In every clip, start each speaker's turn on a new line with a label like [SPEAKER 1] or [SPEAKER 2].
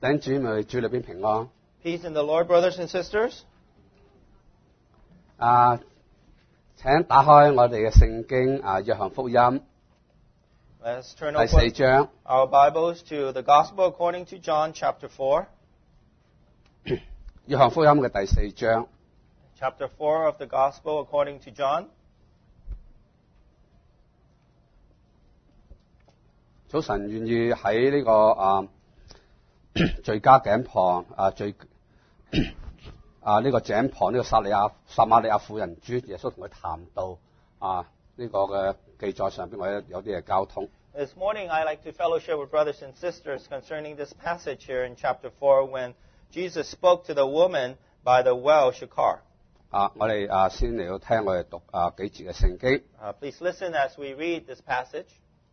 [SPEAKER 1] 弟兄姊妹，主裏邊平安。
[SPEAKER 2] Peace in the Lord, brothers and sisters.
[SPEAKER 1] 請打開我哋嘅聖經約翰福音
[SPEAKER 2] Let's turn
[SPEAKER 1] 第4
[SPEAKER 2] open
[SPEAKER 1] 章。
[SPEAKER 2] our Bibles to the Gospel according to John, chapter 4.
[SPEAKER 1] 約翰福音嘅第4章。
[SPEAKER 2] Chapter 4 of the Gospel according to John.
[SPEAKER 1] 早晨願意喺呢個最佳井旁呢個井旁呢個撒瑪利亞婦人主耶穌同佢談到呢個嘅記載上邊，我有啲嘅交通。
[SPEAKER 2] This morning I'd like to fellowship with brothers and sisters concerning this passage here in chapter 4 when Jesus spoke to the woman by the well Sychar.
[SPEAKER 1] 我哋先嚟到聽我哋讀幾節嘅聖經。
[SPEAKER 2] Please listen as we read this passage.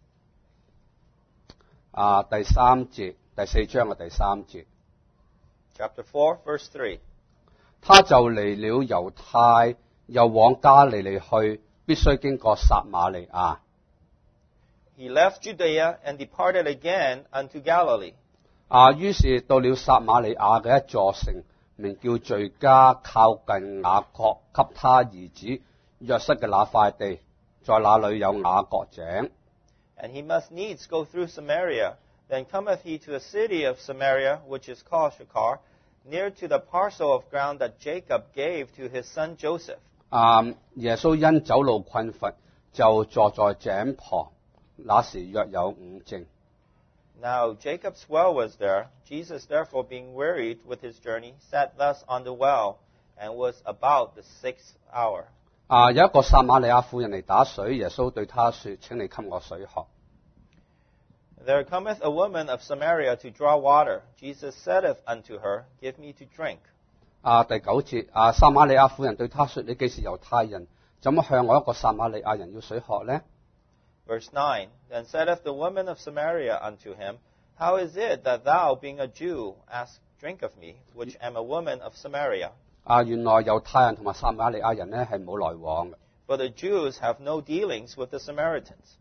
[SPEAKER 1] 第3節，第4章嘅第3節。
[SPEAKER 2] Chapter 4, verse 3.
[SPEAKER 1] 他就離了猶太，又往加利利去，必須經過撒瑪利亞。
[SPEAKER 2] He left Judea and departed again unto Galilee.
[SPEAKER 1] 於是到了撒瑪利亞嘅一座城，名叫敘加，靠近雅各給他兒子約瑟嘅那塊地，在那裏有雅各井。
[SPEAKER 2] And he must needs go through Samaria. Then cometh he to a city of Samaria, which is called Sychar, near to the parcel of ground that Jacob gave to his son Joseph.
[SPEAKER 1] 耶穌因走路困乏，就坐在井旁。那時約有午正。
[SPEAKER 2] Now Jacob's well was there. Jesus therefore, being wearied with his journey, sat thus on the well, and was about the 6th hour.
[SPEAKER 1] 有一個撒瑪利亞婦人嚟打水，耶穌對他說：請你給我水喝。
[SPEAKER 2] There cometh a woman of Samaria to draw water. Jesus saith unto her, Give me to drink.
[SPEAKER 1] 第9節，撒瑪利亞婦人對他說：你既是猶太人，怎麼向我一個撒瑪利亞人要水喝呢？
[SPEAKER 2] Verse 9, Then saith the woman of Samaria unto him, How is it that thou, being a Jew, ask drink of me, which am a woman of Samaria?
[SPEAKER 1] 原來猶太人同埋撒瑪利亞人呢係冇來往嘅。
[SPEAKER 2] For the Jews have no dealings with the Samaritans.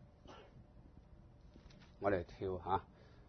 [SPEAKER 1] 我哋跳下，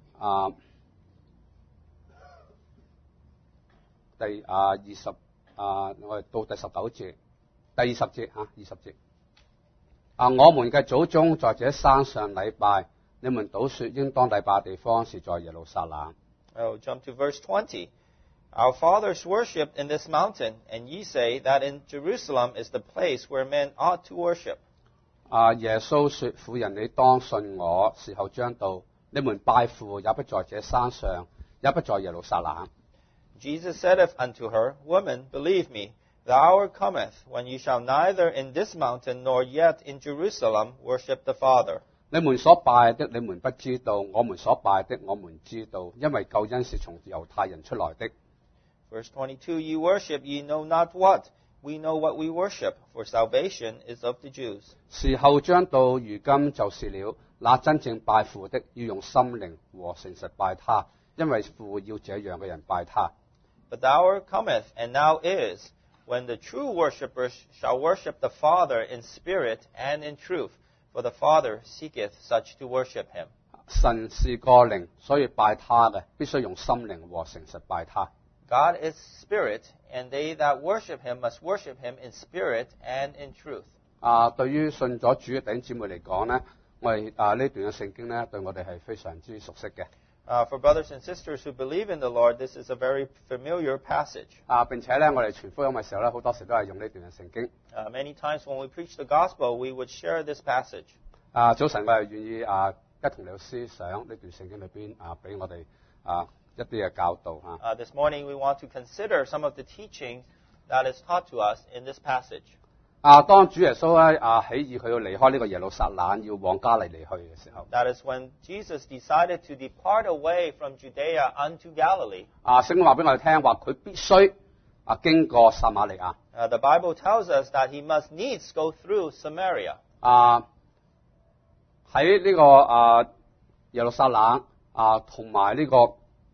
[SPEAKER 1] 第20我哋到第19節，第20節20節。我們嘅祖宗在這山上禮拜，你們倒說應當禮拜嘅地方是在耶路撒冷。
[SPEAKER 2] Oh, jump to verse 20. Our fathers worshipped in this mountain, and ye say that in Jerusalem is the place where men ought to worship.
[SPEAKER 1] 耶穌說：婦人，你當信我，時候將到，你們拜父也不在這山上，也不在耶路撒冷。
[SPEAKER 2] Jesus saith unto her, Woman, believe me, the hour cometh when ye shall neither in this mountain nor yet in Jerusalem worship the Father.
[SPEAKER 1] 你們所拜的，你們不知道；我們所拜的，我們知道，因為救恩是從猶太人出來的。
[SPEAKER 2] Verse 22, Ye worship ye know not what. We know what we worship, for salvation is of the Jews.
[SPEAKER 1] 時候將到，如今就是了。那真正拜父的，要用心靈和誠實拜他，因為父要這樣嘅人拜他。
[SPEAKER 2] But the hour cometh, and now is, when the true worshippers shall worship the Father in spirit and in truth, for the Father seeketh such to worship him.
[SPEAKER 1] 神是個靈，所以拜他嘅必須用心靈和誠實拜他。
[SPEAKER 2] God is spirit, and they that worship him must worship him in spirit and in truth.
[SPEAKER 1] 對於信咗主嘅弟兄姊妹嚟講呢，我哋呢段嘅聖經呢，對我哋係非常之熟悉嘅。
[SPEAKER 2] For brothers and sisters who believe in the Lord, this is a very familiar passage.
[SPEAKER 1] 並且呢，我哋傳福音嘅時候呢，好多時都係用呢段嘅聖經。
[SPEAKER 2] Many times when we preach the gospel, we would share this passage.
[SPEAKER 1] 早晨我係願意一同你思想呢段聖經裏邊俾我哋一啲嘅教導
[SPEAKER 2] This morning we want to consider some of the teaching that is taught to us in this passage.
[SPEAKER 1] 當主耶穌咧起意佢要離開呢個耶路撒冷，要往加利利去嘅時候，
[SPEAKER 2] That is when Jesus decided to depart away from Judea unto Galilee.
[SPEAKER 1] 聖經話俾我哋聽話，佢必須經過撒瑪利亞。
[SPEAKER 2] The Bible tells us that he must needs go through Samaria.
[SPEAKER 1] 喺呢個耶路撒冷同埋呢個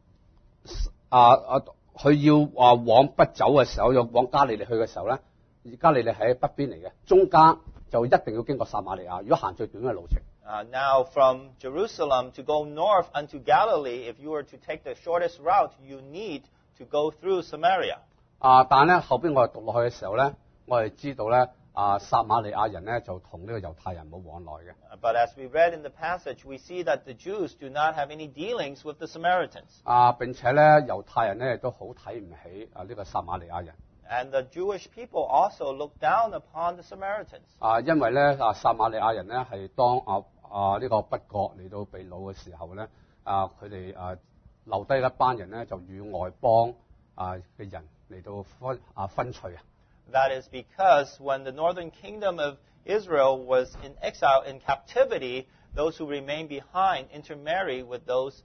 [SPEAKER 1] 佢要往北走嘅時候，要往加利利去嘅時候咧，加利利喺北邊嚟嘅，中間就一定要經過撒瑪利亞。如果行最短嘅路程，
[SPEAKER 2] Now from Jerusalem to go north unto Galilee, if you were to take the shortest route, you need to go through Samaria.
[SPEAKER 1] 但係咧後邊我哋讀落去嘅時候咧，我哋知道咧撒瑪利亞人咧就同呢個猶太人冇往來嘅。
[SPEAKER 2] But as we read in the passage, we see that the Jews do not have any dealings with the Samaritans.
[SPEAKER 1] 並且咧猶太人咧亦都好睇唔起呢個撒瑪利亞人。
[SPEAKER 2] And the Jewish people also look down upon the Samaritans.
[SPEAKER 1] 因為咧撒瑪利亞人咧係當呢個北國嚟到被擄嘅時候咧，佢哋留低一班人咧就與外邦嘅人嚟到分取啊。
[SPEAKER 2] That is because when the northern kingdom of Israel was in exile, in captivity, those who remained behind intermarry with those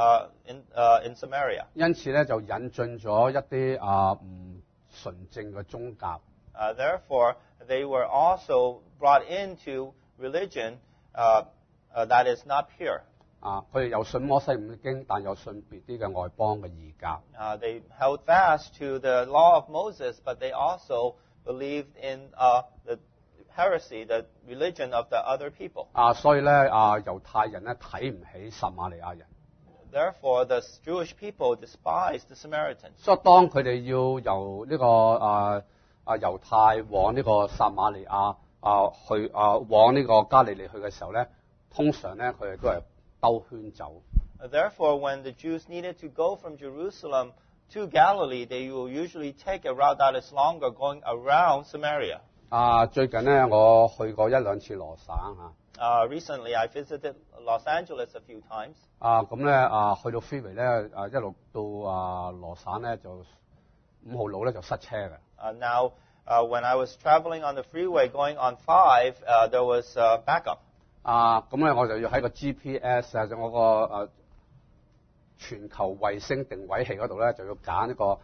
[SPEAKER 2] in Samaria.
[SPEAKER 1] 因此咧就引進咗一啲唔純正嘅宗教。
[SPEAKER 2] Therefore, they were also brought into religion that is not pure.
[SPEAKER 1] 佢哋又信摩西五經，但又信別啲嘅外邦嘅異教。
[SPEAKER 2] They held fast to the law of Moses, but they also believed in the heresy, the religion of the other people.
[SPEAKER 1] 所以咧猶太人咧睇唔起撒瑪利亞人。
[SPEAKER 2] Therefore, the Jewish people despised the Samaritans.
[SPEAKER 1] 所以當佢哋要由呢個猶太往呢個撒瑪利亞去往呢個加利利去嘅時候咧，通常咧佢哋都係兜圈走。
[SPEAKER 2] Therefore, when the Jews needed to go from Jerusalem to Galilee, they will usually take a route that is longer, going around Samaria.
[SPEAKER 1] 最近咧我去過一兩次羅省
[SPEAKER 2] Recently, I visited Los Angeles a few times.
[SPEAKER 1] 咁咧去到 freeway 咧一路到羅省咧就5號路咧就塞車嘅。
[SPEAKER 2] Now, when I was traveling on the freeway going on 5, there was backup.
[SPEAKER 1] 咁咧我就要喺個 GPS 我個全球衛星定位器嗰度咧就要揀一個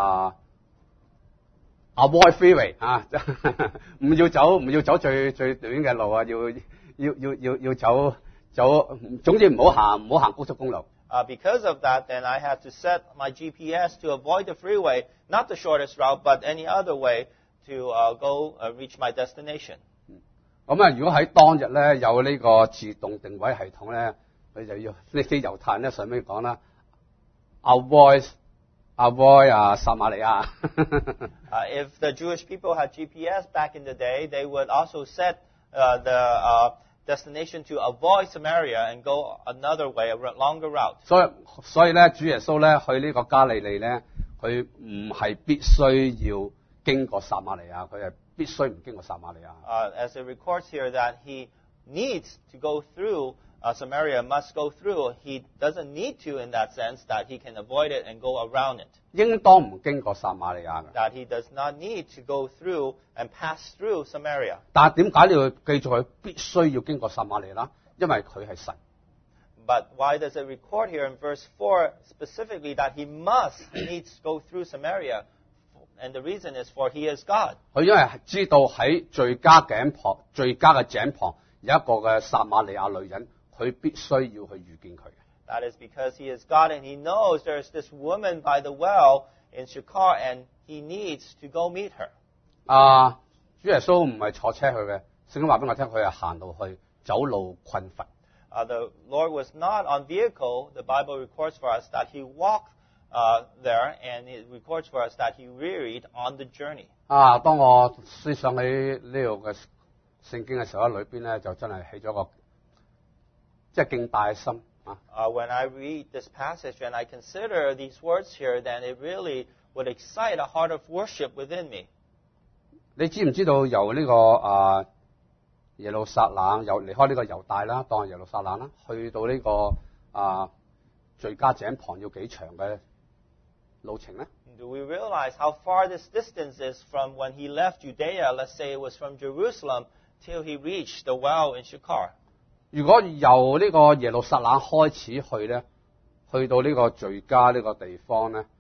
[SPEAKER 1] avoid freeway 唔要走最短嘅路要走總之唔好行高速公路。
[SPEAKER 2] Because of that, then I had to set my GPS to avoid the freeway, not the shortest route, but any other way to go reach my destination.
[SPEAKER 1] 咁如果喺當日咧有呢個自動定位系統咧，佢就要呢啲猶太人咧上面講啦 ，avoid 撒瑪利亞。
[SPEAKER 2] If the Jewish people had GPS back in the day, they would also set the destination to avoid Samaria and go another way, a longer route.
[SPEAKER 1] 所以咧，主耶穌咧去呢個加利利咧，佢唔係必須要經過撒瑪利亞，佢係必須唔經過撒瑪利亞。
[SPEAKER 2] As it records here that he needs to go through Samaria, must go through. He doesn't need to in that sense that he can avoid it and go around it.
[SPEAKER 1] 應當唔經過撒瑪利亞嘅。
[SPEAKER 2] That he does not need to go through and pass through Samaria.
[SPEAKER 1] 但係點解你要記住佢必須要經過撒瑪利亞？因為佢係神。
[SPEAKER 2] But why does it record here in verse 4 specifically that he needs to go through Samaria? And the reason is for he is God.
[SPEAKER 1] 佢因為知道喺最佳嘅井旁有一個嘅撒瑪利亞女人，佢必須要去遇見佢。
[SPEAKER 2] That is because he is God and he knows there is this woman by the well in Sychar and he needs to go meet her.
[SPEAKER 1] 主耶穌唔係坐車去嘅，聖經話俾我聽，佢係行路去，走路困乏。
[SPEAKER 2] The Lord was not on vehicle. The Bible records for us that he walked there, and it records for us that he wearied on the journey.
[SPEAKER 1] 當我思想起呢度嘅聖經嘅時候，裏邊咧就真係起咗個即係敬拜嘅心。
[SPEAKER 2] When I read this passage and I consider these words here, then it really would excite a heart of worship within me.
[SPEAKER 1] 你知唔知道由呢個耶路撒冷離開呢個猶大啦，當係耶路撒冷啦，去到呢個敘加井旁要幾長嘅路程咧？
[SPEAKER 2] Do we realize how far this distance is from when he left Judea? Let's say it was from Jerusalem till he reached the well in Sychar.
[SPEAKER 1] 如果由呢個耶路撒冷開始去咧，去到呢個敘加呢個地方咧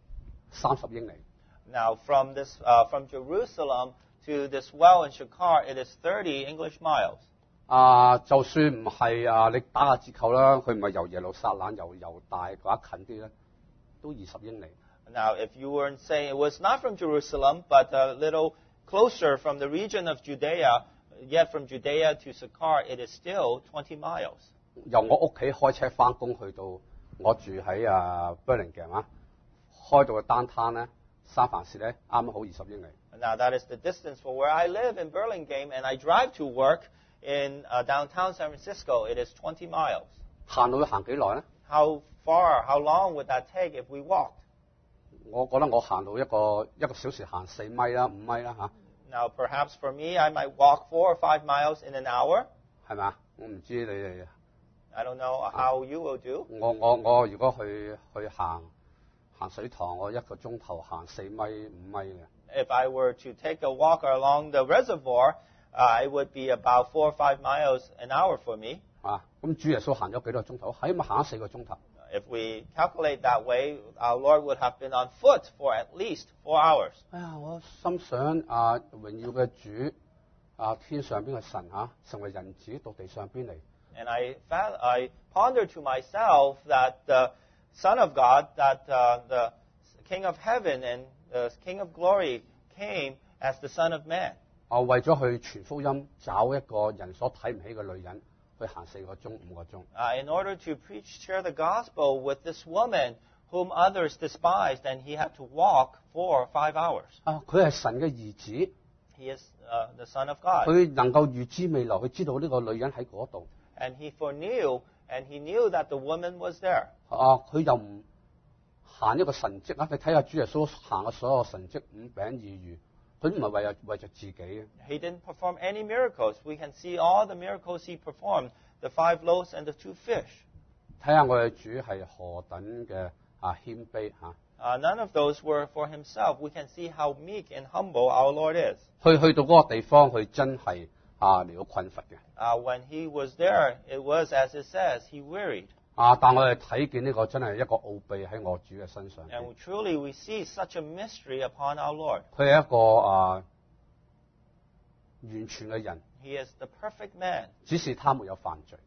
[SPEAKER 1] ，30英里。
[SPEAKER 2] Now from Jerusalem to this well in Sychar, it is 30 English miles.
[SPEAKER 1] 就算唔係你打下折扣啦，佢唔係由耶路撒冷由猶大嗰一近啲咧，都20英里。
[SPEAKER 2] Now, if you were saying it was not from Jerusalem, but a little closer from the region of Judea, yet from Judea to Sychar, it is still 20 miles.
[SPEAKER 1] 由我屋企開車翻工去到我住喺Burlingame 啊，開到個單攤咧，三藩市咧啱啱好20英里。
[SPEAKER 2] Now, that is the distance from where I live in Burlingame, and I drive to work in downtown San Francisco. It is 20 miles.
[SPEAKER 1] 行路要行幾耐咧？
[SPEAKER 2] How long would that take if we walked?
[SPEAKER 1] 我覺得我行路一個小時行4米啦、5米啦嚇，
[SPEAKER 2] Now, perhaps for me, I might walk 4 or 5 miles in an hour.
[SPEAKER 1] 係咪啊？我唔知你哋。
[SPEAKER 2] I don't know how you will do.
[SPEAKER 1] 我如果去行水塘，我1個鐘頭行4米、5米嘅。
[SPEAKER 2] If I were to take a walk along the reservoir, it would be about 4 or 5 miles an hour for me.
[SPEAKER 1] 啊，咁主耶穌行咗幾多個鐘頭？起碼行咗4個鐘頭。
[SPEAKER 2] If we calculate that way, our Lord would have been on foot for at least 4 hours.
[SPEAKER 1] 哎呀，我心想榮耀嘅主天上邊嘅神成為人子到地上邊嚟。
[SPEAKER 2] And I ponder to myself that the Son of God, that the King of Heaven and the King of Glory came as the Son of Man.
[SPEAKER 1] 為咗去傳福音，找一個人所睇唔起嘅女人，去行4個鐘、5個鐘。
[SPEAKER 2] In order to share the gospel with this woman whom others despised, and he had to walk 4 or 5 hours.
[SPEAKER 1] 佢係神嘅兒子，
[SPEAKER 2] He is the Son of God.
[SPEAKER 1] 佢能夠預知未來，佢知道呢個女人喺嗰度。
[SPEAKER 2] And he foreknew, and he knew that the woman was there.
[SPEAKER 1] 佢又唔行一個神蹟你睇下主耶穌行嘅所有神蹟，5餅2魚，佢唔係為着自己嘅。
[SPEAKER 2] He didn't perform any miracles. We can see all the miracles he performed, the 5 loaves and the 2 fish.
[SPEAKER 1] 睇下我哋主係何等嘅謙卑
[SPEAKER 2] None of those were for himself. We can see how meek and humble our Lord is.
[SPEAKER 1] 去到嗰個地方，佢真係嚟到困乏嘅。
[SPEAKER 2] When he was there, it was, as it says, he wearied.
[SPEAKER 1] 但我哋睇見呢個真係一個奧秘喺我主嘅身上。
[SPEAKER 2] And truly we see such a mystery upon our Lord.
[SPEAKER 1] 佢係一個完全嘅人，
[SPEAKER 2] He is the perfect man,
[SPEAKER 1] 只是他沒有犯罪。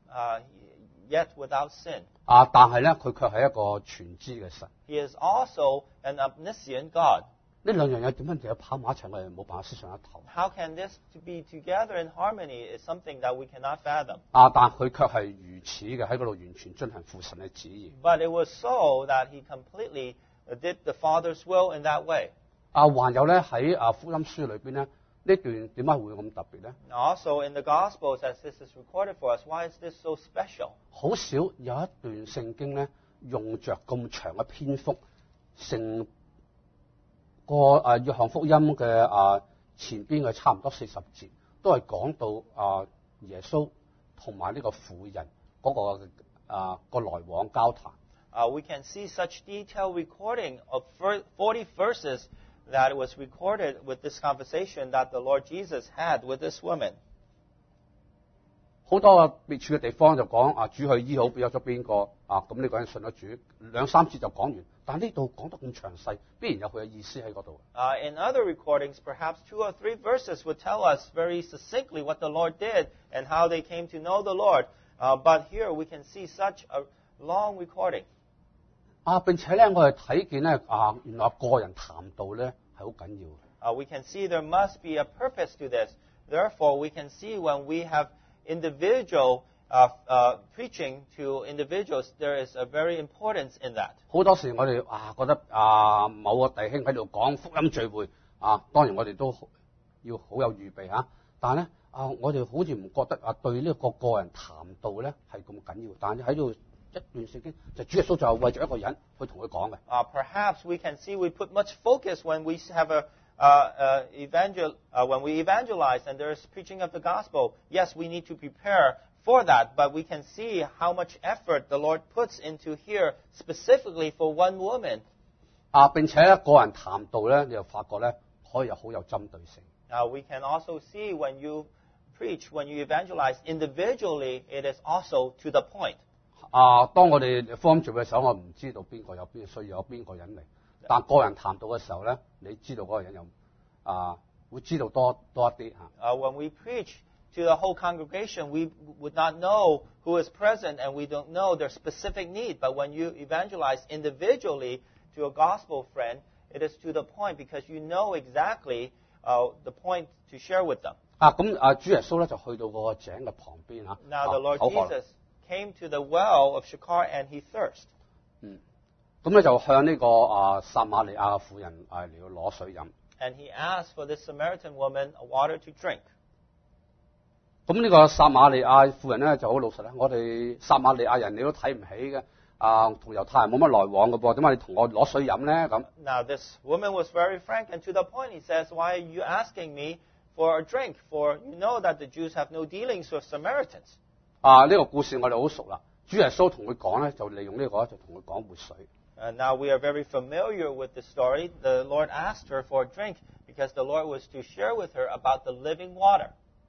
[SPEAKER 2] yet without sin.
[SPEAKER 1] 但係咧，佢卻係一個全知嘅神。
[SPEAKER 2] He is also an omniscient God.
[SPEAKER 1] 呢兩樣嘢點樣跑埋一齊，我哋冇辦法思想一頭。
[SPEAKER 2] How can this be together in harmony is something that we cannot fathom.
[SPEAKER 1] 但佢卻係如此嘅喺嗰度完全遵行父神嘅旨意。
[SPEAKER 2] But it was so that he completely did the Father's will in that way.
[SPEAKER 1] 還有咧喺福音書裏邊咧，呢段點解會咁特別咧？
[SPEAKER 2] Also in the Gospels, as this is recorded for us, why is this so special?
[SPEAKER 1] 好少有一段聖經咧，用着咁長嘅篇幅，成個約翰福音嘅前邊嘅差唔多40節，都係講到耶穌同埋呢個婦人嗰個來往交談。
[SPEAKER 2] We can see such detailed recording of 40 verses that was recorded with this conversation that the Lord Jesus had with this woman.
[SPEAKER 1] 好多別處嘅地方就講主去醫好咗邊個咁呢個人信咗主，2、3節就講完。但呢度講得咁詳細，必然有佢嘅意思喺嗰度。
[SPEAKER 2] In other recordings, perhaps 2 or 3 verses would tell us very succinctly what the Lord did and how they came to know the Lord. But here we can see such a long recording.
[SPEAKER 1] 並且咧，我哋睇見咧原來個人談道咧係好緊要。
[SPEAKER 2] We can see there must be a purpose to this. Therefore, we can see when we have individual preaching to individuals, there is a very importance in that.
[SPEAKER 1] 好多時我哋覺得某個弟兄喺度講福音聚會當然我哋都要好有預備但係咧我哋好似唔覺得對呢個人談道咧係咁緊要，但係喺度一段聖經就主耶穌就係為咗一個人去同佢講嘅。
[SPEAKER 2] Perhaps we can see we put much focus when we have when we evangelize and there is preaching of the gospel. Yes, we need to prepare for that, but we can see how much effort the Lord puts into here specifically for one woman.
[SPEAKER 1] 並且咧個人談道咧，你又發覺咧可以好有針對性。
[SPEAKER 2] We can also see when you preach, when you evangelize individually, it is also to the point.
[SPEAKER 1] 當我哋福音聚會嘅時候，我唔知道邊個有邊需要，有邊個人嚟。但個人談道嘅時候咧，你知道嗰個人有會知道多一啲嚇。
[SPEAKER 2] When we preach to the whole congregation, we would not know who is present and we don't know their specific need. But when you evangelize individually to a gospel friend, it is to the point because you know exactly the point to share with them.
[SPEAKER 1] 主耶穌咧就去到嗰個井嘅旁邊嚇，
[SPEAKER 2] Now the Lord
[SPEAKER 1] 口渴啦
[SPEAKER 2] Jesus came to the well of Sychar and he thirsted.
[SPEAKER 1] 咁咧就向呢個撒瑪利亞嘅婦人嚟到攞水飲。
[SPEAKER 2] And he asked for this Samaritan woman water to drink.
[SPEAKER 1] 咁呢個撒瑪利亞婦人咧就好老實啦，我哋撒瑪利亞人你都睇唔起嘅，同猶太人冇乜來往嘅噃，點解你同我攞水飲咧？咁
[SPEAKER 2] Now this woman was very frank and to the point. He says, "Why are you asking me for a drink? For you know that the Jews have no dealings with Samaritans."
[SPEAKER 1] 呢個故事我哋好熟啦。主耶穌同佢講咧，就利用呢個就同佢講活水。
[SPEAKER 2] Now we are very familiar with the story. The Lord asked her for a drink because the Lord was to share with her about the living water.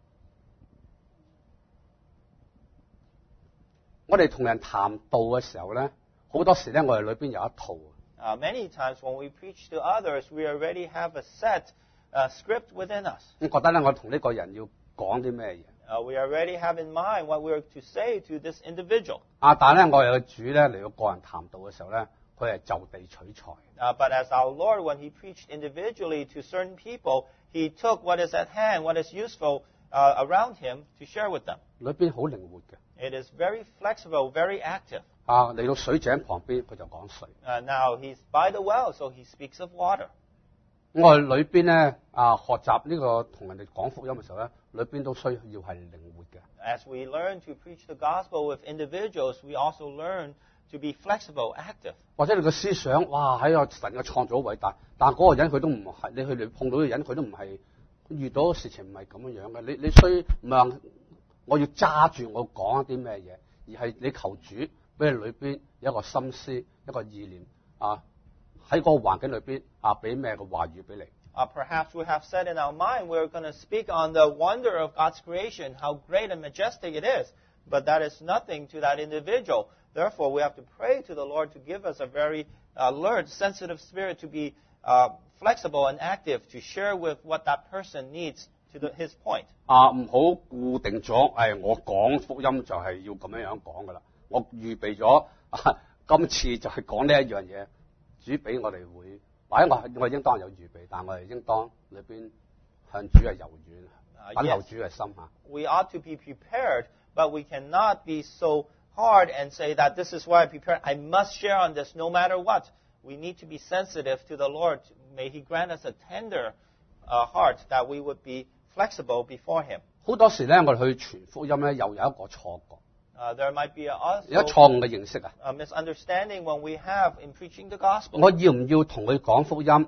[SPEAKER 1] 我哋同人談道嘅時候咧，好多時咧我哋裏邊有一套。
[SPEAKER 2] Many times when we preach to others, we already have a set script within us.
[SPEAKER 1] 我覺得咧，我同呢個人要講啲咩嘢？
[SPEAKER 2] We already have in mind what we are to say to this individual.
[SPEAKER 1] 但係咧，我哋嘅主咧嚟到個人談道嘅時候咧，佢係就地取材。
[SPEAKER 2] But as our Lord, when He preached individually to certain people, He took what is at hand, what is useful around Him to share with them.
[SPEAKER 1] 裏邊好靈活嘅。
[SPEAKER 2] It is very flexible, very active.
[SPEAKER 1] 嚟到水井旁邊，佢就講水。
[SPEAKER 2] Now He's by the well, so He speaks of water.
[SPEAKER 1] 我哋裏邊咧學習呢個同人哋講福音嘅時候咧，裏邊都需要係靈活嘅。
[SPEAKER 2] As we learn to preach the gospel with individuals, we also learn to be flexible, active.
[SPEAKER 1] 或者你個思想，哇喺個神嘅創造好偉大，但係嗰個人佢都唔係，你去碰到嘅人佢都唔係，遇到嘅事情唔係咁樣嘅。你需唔係話我要揸住我講一啲咩嘢，而係你求主俾你裏邊有一個心思、一個意念喺嗰個環境裏邊俾咩嘅話語俾你。
[SPEAKER 2] Perhaps we have said in our mind we're going to speak on the wonder of God's creation, how great and majestic it is. But that is nothing to that individual. Therefore, we have to pray to the Lord to give us a very alert, sensitive spirit to be flexible and active, to share with what that person needs to his point.
[SPEAKER 1] 唔好固定咗，我講福音就係要咁樣講噶啦。我預備咗今次就係講呢一樣嘢，主俾我哋會，或者我應當有預備，但我哋應當裏邊向主係柔軟，等候主嘅心嚇。
[SPEAKER 2] We ought to be prepared, but we cannot be so hard and say that this is why I prepared. I must share on this no matter what. We need to be sensitive to the Lord. May He grant us a tender heart that we would be flexible before Him.
[SPEAKER 1] 好多時咧，我哋去傳福音咧，又有一個錯覺，
[SPEAKER 2] There might be
[SPEAKER 1] 有一
[SPEAKER 2] also
[SPEAKER 1] 錯誤嘅認識啊！
[SPEAKER 2] a misunderstanding when we have in preaching the gospel.
[SPEAKER 1] 我要唔要同佢講福音？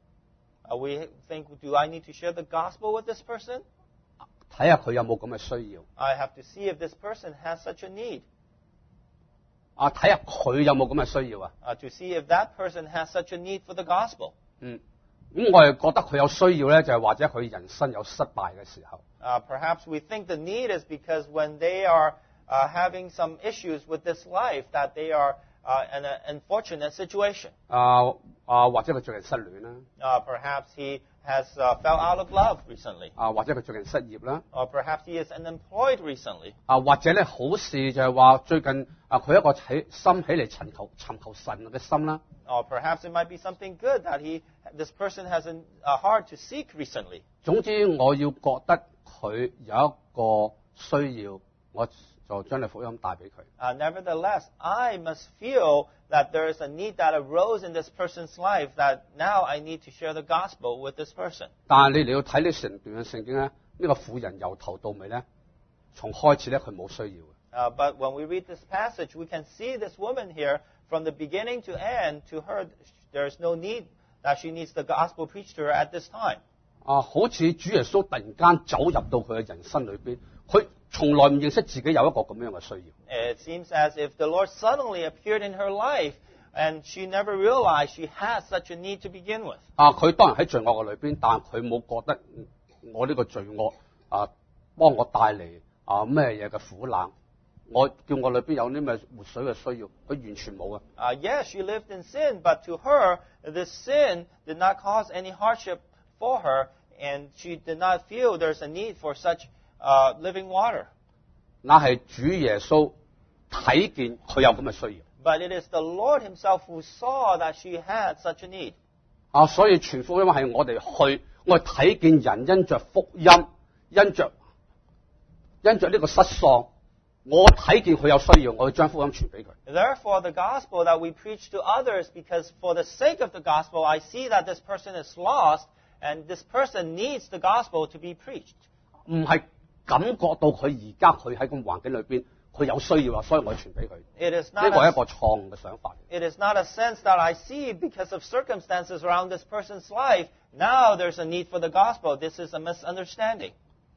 [SPEAKER 2] We think, do I need to share the gospel with this person?
[SPEAKER 1] 睇下佢有冇咁嘅需要，
[SPEAKER 2] I have to see if this person has such a need.
[SPEAKER 1] 睇下佢有冇咁嘅需要啊！
[SPEAKER 2] To see if that person has such a need for the gospel.
[SPEAKER 1] 咁我係覺得佢有需要咧，就係或者佢人生有失敗嘅時候。
[SPEAKER 2] Perhaps we think the need is because when they are having some issues with this life, that they are in an unfortunate situation.
[SPEAKER 1] 或者佢最近失戀啦，
[SPEAKER 2] Perhaps he has fell out of love recently.
[SPEAKER 1] 或者佢最近失業啦，
[SPEAKER 2] Or perhaps he is unemployed recently.
[SPEAKER 1] 或者咧好事就係話最近佢一個心起嚟尋求神嘅心啦。
[SPEAKER 2] Or perhaps it might be something good that this person has a heart to seek recently.
[SPEAKER 1] 總之我要覺得佢有一個需要，我就將你福音帶俾佢。
[SPEAKER 2] Nevertheless, I must feel that there is a need that arose in this person's life that now I need to share the gospel with this person.
[SPEAKER 1] 但係你嚟到睇呢成段嘅聖經咧，呢個婦人由頭到尾咧，從開始咧佢冇需要嘅。
[SPEAKER 2] But when we read this passage, we can see this woman here, from the beginning to end, to her, there is no need that she needs the gospel preached to her at this time.
[SPEAKER 1] 好似主耶穌突然間走入到佢嘅人生裏邊，佢從來唔認識自己有一個咁樣嘅需要。
[SPEAKER 2] It seems as if the Lord suddenly appeared in her life, and she never realized she had such a need to begin with.
[SPEAKER 1] 佢當然喺罪惡嘅裏邊，但佢冇覺得我呢個罪惡幫我帶嚟咩嘢嘅苦難。我叫我裏邊有啲咩活水嘅需要，佢完全冇啊。
[SPEAKER 2] Yes, she lived in sin, but to her, this sin did not cause any hardship for her, and she did not feel there's a need for such living water.
[SPEAKER 1] 那係主耶穌睇見佢有咁嘅需要。
[SPEAKER 2] But it is the Lord Himself who saw that she had such a need.
[SPEAKER 1] 所以傳福音係我哋去，我哋睇見人因着福音而因着呢個失喪，我睇見佢有需要，我要將福音傳俾佢。
[SPEAKER 2] Therefore, the gospel that we preach to others, because for the sake of the gospel, I see that this person is lost, and this person needs the gospel to be preached.
[SPEAKER 1] 唔係感覺到佢而家佢喺咁環境裏邊，佢有需要啊，所以我傳俾佢。
[SPEAKER 2] It is
[SPEAKER 1] 呢
[SPEAKER 2] not
[SPEAKER 1] 個係
[SPEAKER 2] a,
[SPEAKER 1] 一個錯誤嘅想法。
[SPEAKER 2] it is not a sense that I see because of circumstances around this person's life. Now there's a need for the gospel. This is a misunderstanding.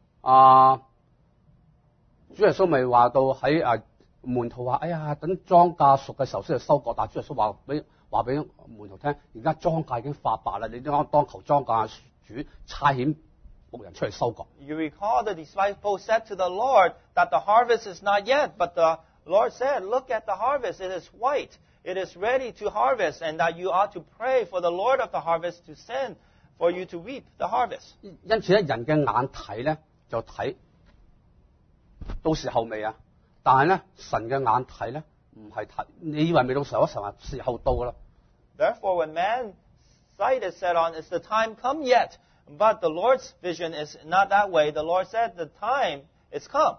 [SPEAKER 1] 主耶穌咪話到喺門徒話：哎呀，等莊稼熟嘅時候先去收割。但係主耶穌話俾門徒聽：而家莊稼已經發白啦，你當求莊稼主差遣牧人出去收割。
[SPEAKER 2] You recall the disciples said to the Lord that the harvest is not yet, but the Lord said, look at the harvest. It is white. It is ready to harvest, and that you ought to pray for the Lord of the harvest to send for you to reap the harvest.
[SPEAKER 1] 因此咧，人嘅眼睇咧就睇到時候未啊？但係咧，神嘅眼睇咧唔係睇，你以為未到時候，神話時候到㗎啦。
[SPEAKER 2] Therefore, when man's sight is set on, is the time come yet? But the Lord's vision is not that way. The Lord said the time is come.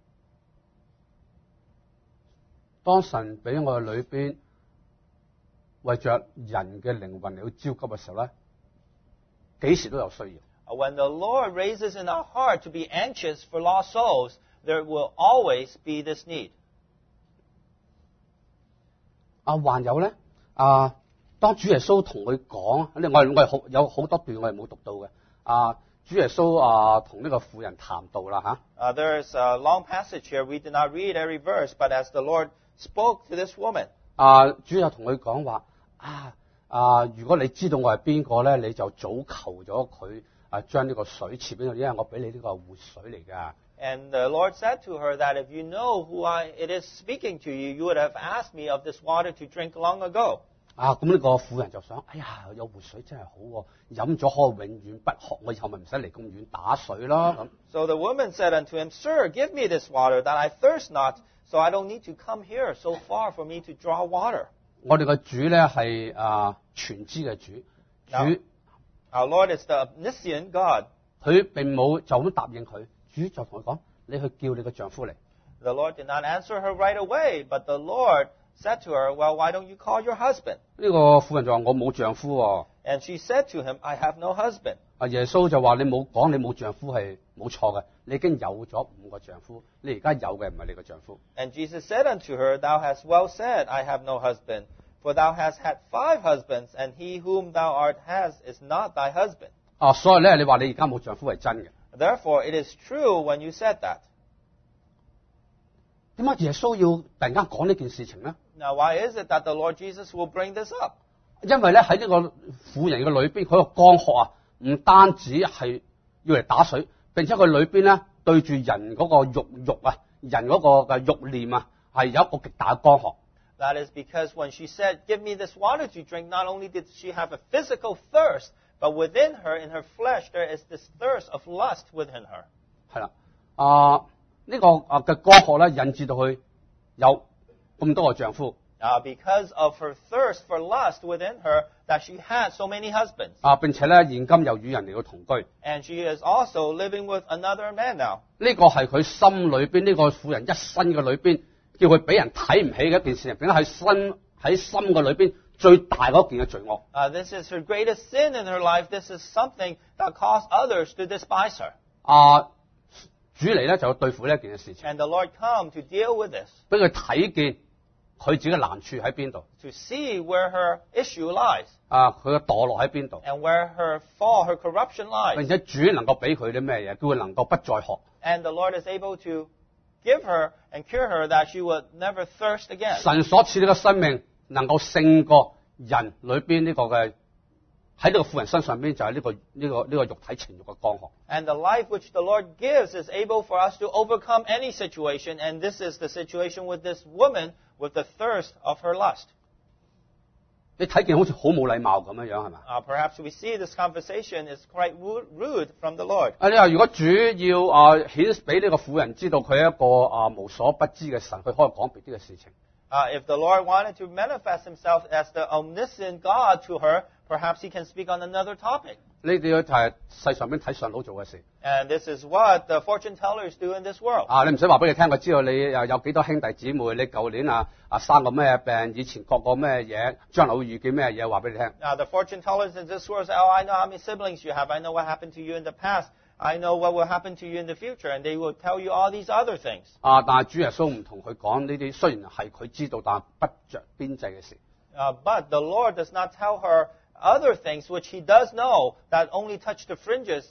[SPEAKER 1] 當神俾我哋裏邊為着人嘅靈魂嚟到焦急嘅時候咧，幾時都有需要。
[SPEAKER 2] When the Lord raises in our heart to be anxious for lost souls, there will always be this need.
[SPEAKER 1] 還有咧，當主耶穌同佢講，我係有好多段我係冇讀到嘅。主耶穌同呢個婦人談道啦嚇。
[SPEAKER 2] There is a long passage here. We did not read every verse, but as the Lord spoke to this woman,
[SPEAKER 1] 主又同佢講話如果你知道我係邊個咧，你就早求咗佢將呢個水賜俾我，因為我俾你呢個係活水嚟㗎。
[SPEAKER 2] and the Lord said to her that if you know who it is speaking to you, you would have asked me of this water to drink long ago.
[SPEAKER 1] 咁呢個婦人就想，哎呀，有活水真係好喎，飲咗可以永遠不渴，我以後咪唔使嚟咁遠打水咯咁。
[SPEAKER 2] So the woman said unto him, Sir, give me this water, that I thirst not, so I don't need to come here so far for me to draw water.
[SPEAKER 1] 我哋嘅主咧係全知嘅主，
[SPEAKER 2] Our Lord is the omniscient God.
[SPEAKER 1] 佢並冇就咁答應佢，主就同佢講：你去叫你嘅丈夫嚟。
[SPEAKER 2] The Lord did not answer her right away, but the Lord said to her, Well, why don't you call your husband?
[SPEAKER 1] 呢個婦人就話：我冇丈夫喎。
[SPEAKER 2] And she said to him, I have no husband.
[SPEAKER 1] 耶穌就話：你冇講你冇丈夫係冇錯嘅，你已經有咗5個丈夫，你而家有嘅唔係你嘅丈夫。
[SPEAKER 2] And Jesus said unto her, Thou hast well said, I have no husband. For thou hast had 5 husbands, and he whom thou art has is not thy husband.
[SPEAKER 1] 所以咧，你話你而家冇丈夫係真嘅。
[SPEAKER 2] Therefore, it is true when you said that.
[SPEAKER 1] 點解耶穌要突然間講呢件事情咧？
[SPEAKER 2] Now, why is it that the Lord Jesus will bring this up?
[SPEAKER 1] 因為咧喺呢個婦人嘅裏邊，佢個江河唔單止係要嚟打水，並且佢裏邊咧對住人嗰個肉人嗰個嘅慾念係有一個極大嘅江河。
[SPEAKER 2] That is because when she said, Give me this water to drink, not only did she have a physical thirst, but within her, in her flesh, there is this thirst of lust within her.
[SPEAKER 1] 係啦，呢個嘅江河咧引致到佢有咁多個丈夫。
[SPEAKER 2] Because of her thirst for lust within her, that she had so many husbands.
[SPEAKER 1] 並且咧現今又與人嚟到同居。
[SPEAKER 2] And she is also living with another man now.
[SPEAKER 1] 呢個係佢心裏邊呢個婦人一生嘅裏邊，叫佢俾人睇唔起嘅一件事情，並且喺心嘅裏邊最大嗰件嘅罪惡。
[SPEAKER 2] This is her greatest sin in her life. This is something that caused others to despise her.
[SPEAKER 1] 主嚟咧就要對付呢一件嘅事情，
[SPEAKER 2] And the Lord come to deal with this,
[SPEAKER 1] 俾佢睇見佢自己嘅難處喺邊度，
[SPEAKER 2] to see where her issue lies,
[SPEAKER 1] 佢嘅墮落喺邊度，
[SPEAKER 2] and where her fall, her corruption lies.
[SPEAKER 1] 並且主能夠俾佢啲咩嘢，叫佢能夠不再渴。
[SPEAKER 2] And the Lord is able to give her and cure her that she would never thirst again.
[SPEAKER 1] 神所賜呢個生命能夠勝過人裏邊呢個嘅喺呢個婦人身上邊就係呢個肉體情慾嘅江河。
[SPEAKER 2] And the life which the Lord gives is able for us to overcome any situation, and this is the situation with this woman with the thirst of her lust.
[SPEAKER 1] 你睇見好似好冇禮貌咁樣係咪？
[SPEAKER 2] Perhaps we see this conversation is quite rude from the Lord.
[SPEAKER 1] 你話如果主要顯俾呢個婦人知道佢係一個無所不知嘅神，佢可以講別啲嘅事情。
[SPEAKER 2] If the Lord wanted to manifest himself as the omniscient God to her, perhaps he can speak on another topic.
[SPEAKER 1] 呢啲就係世上邊睇相佬做嘅事。
[SPEAKER 2] And this is what the fortune tellers do in this world.
[SPEAKER 1] 你唔使話俾你聽，我知道你有幾多兄弟姊妹，你舊年生過咩病，以前學過咩嘢，將來會遇見咩嘢，話俾你聽。
[SPEAKER 2] The fortune tellers in this world say, oh, I know how many siblings you have. I know what happened to you in the past. I know what will happen to you in the future. And they will tell you all these other things.
[SPEAKER 1] 但係主耶穌唔同佢講呢啲，雖然係佢知道，但係不着邊際嘅事。
[SPEAKER 2] But the Lord does not tell her other things which he does know that only touch the fringes.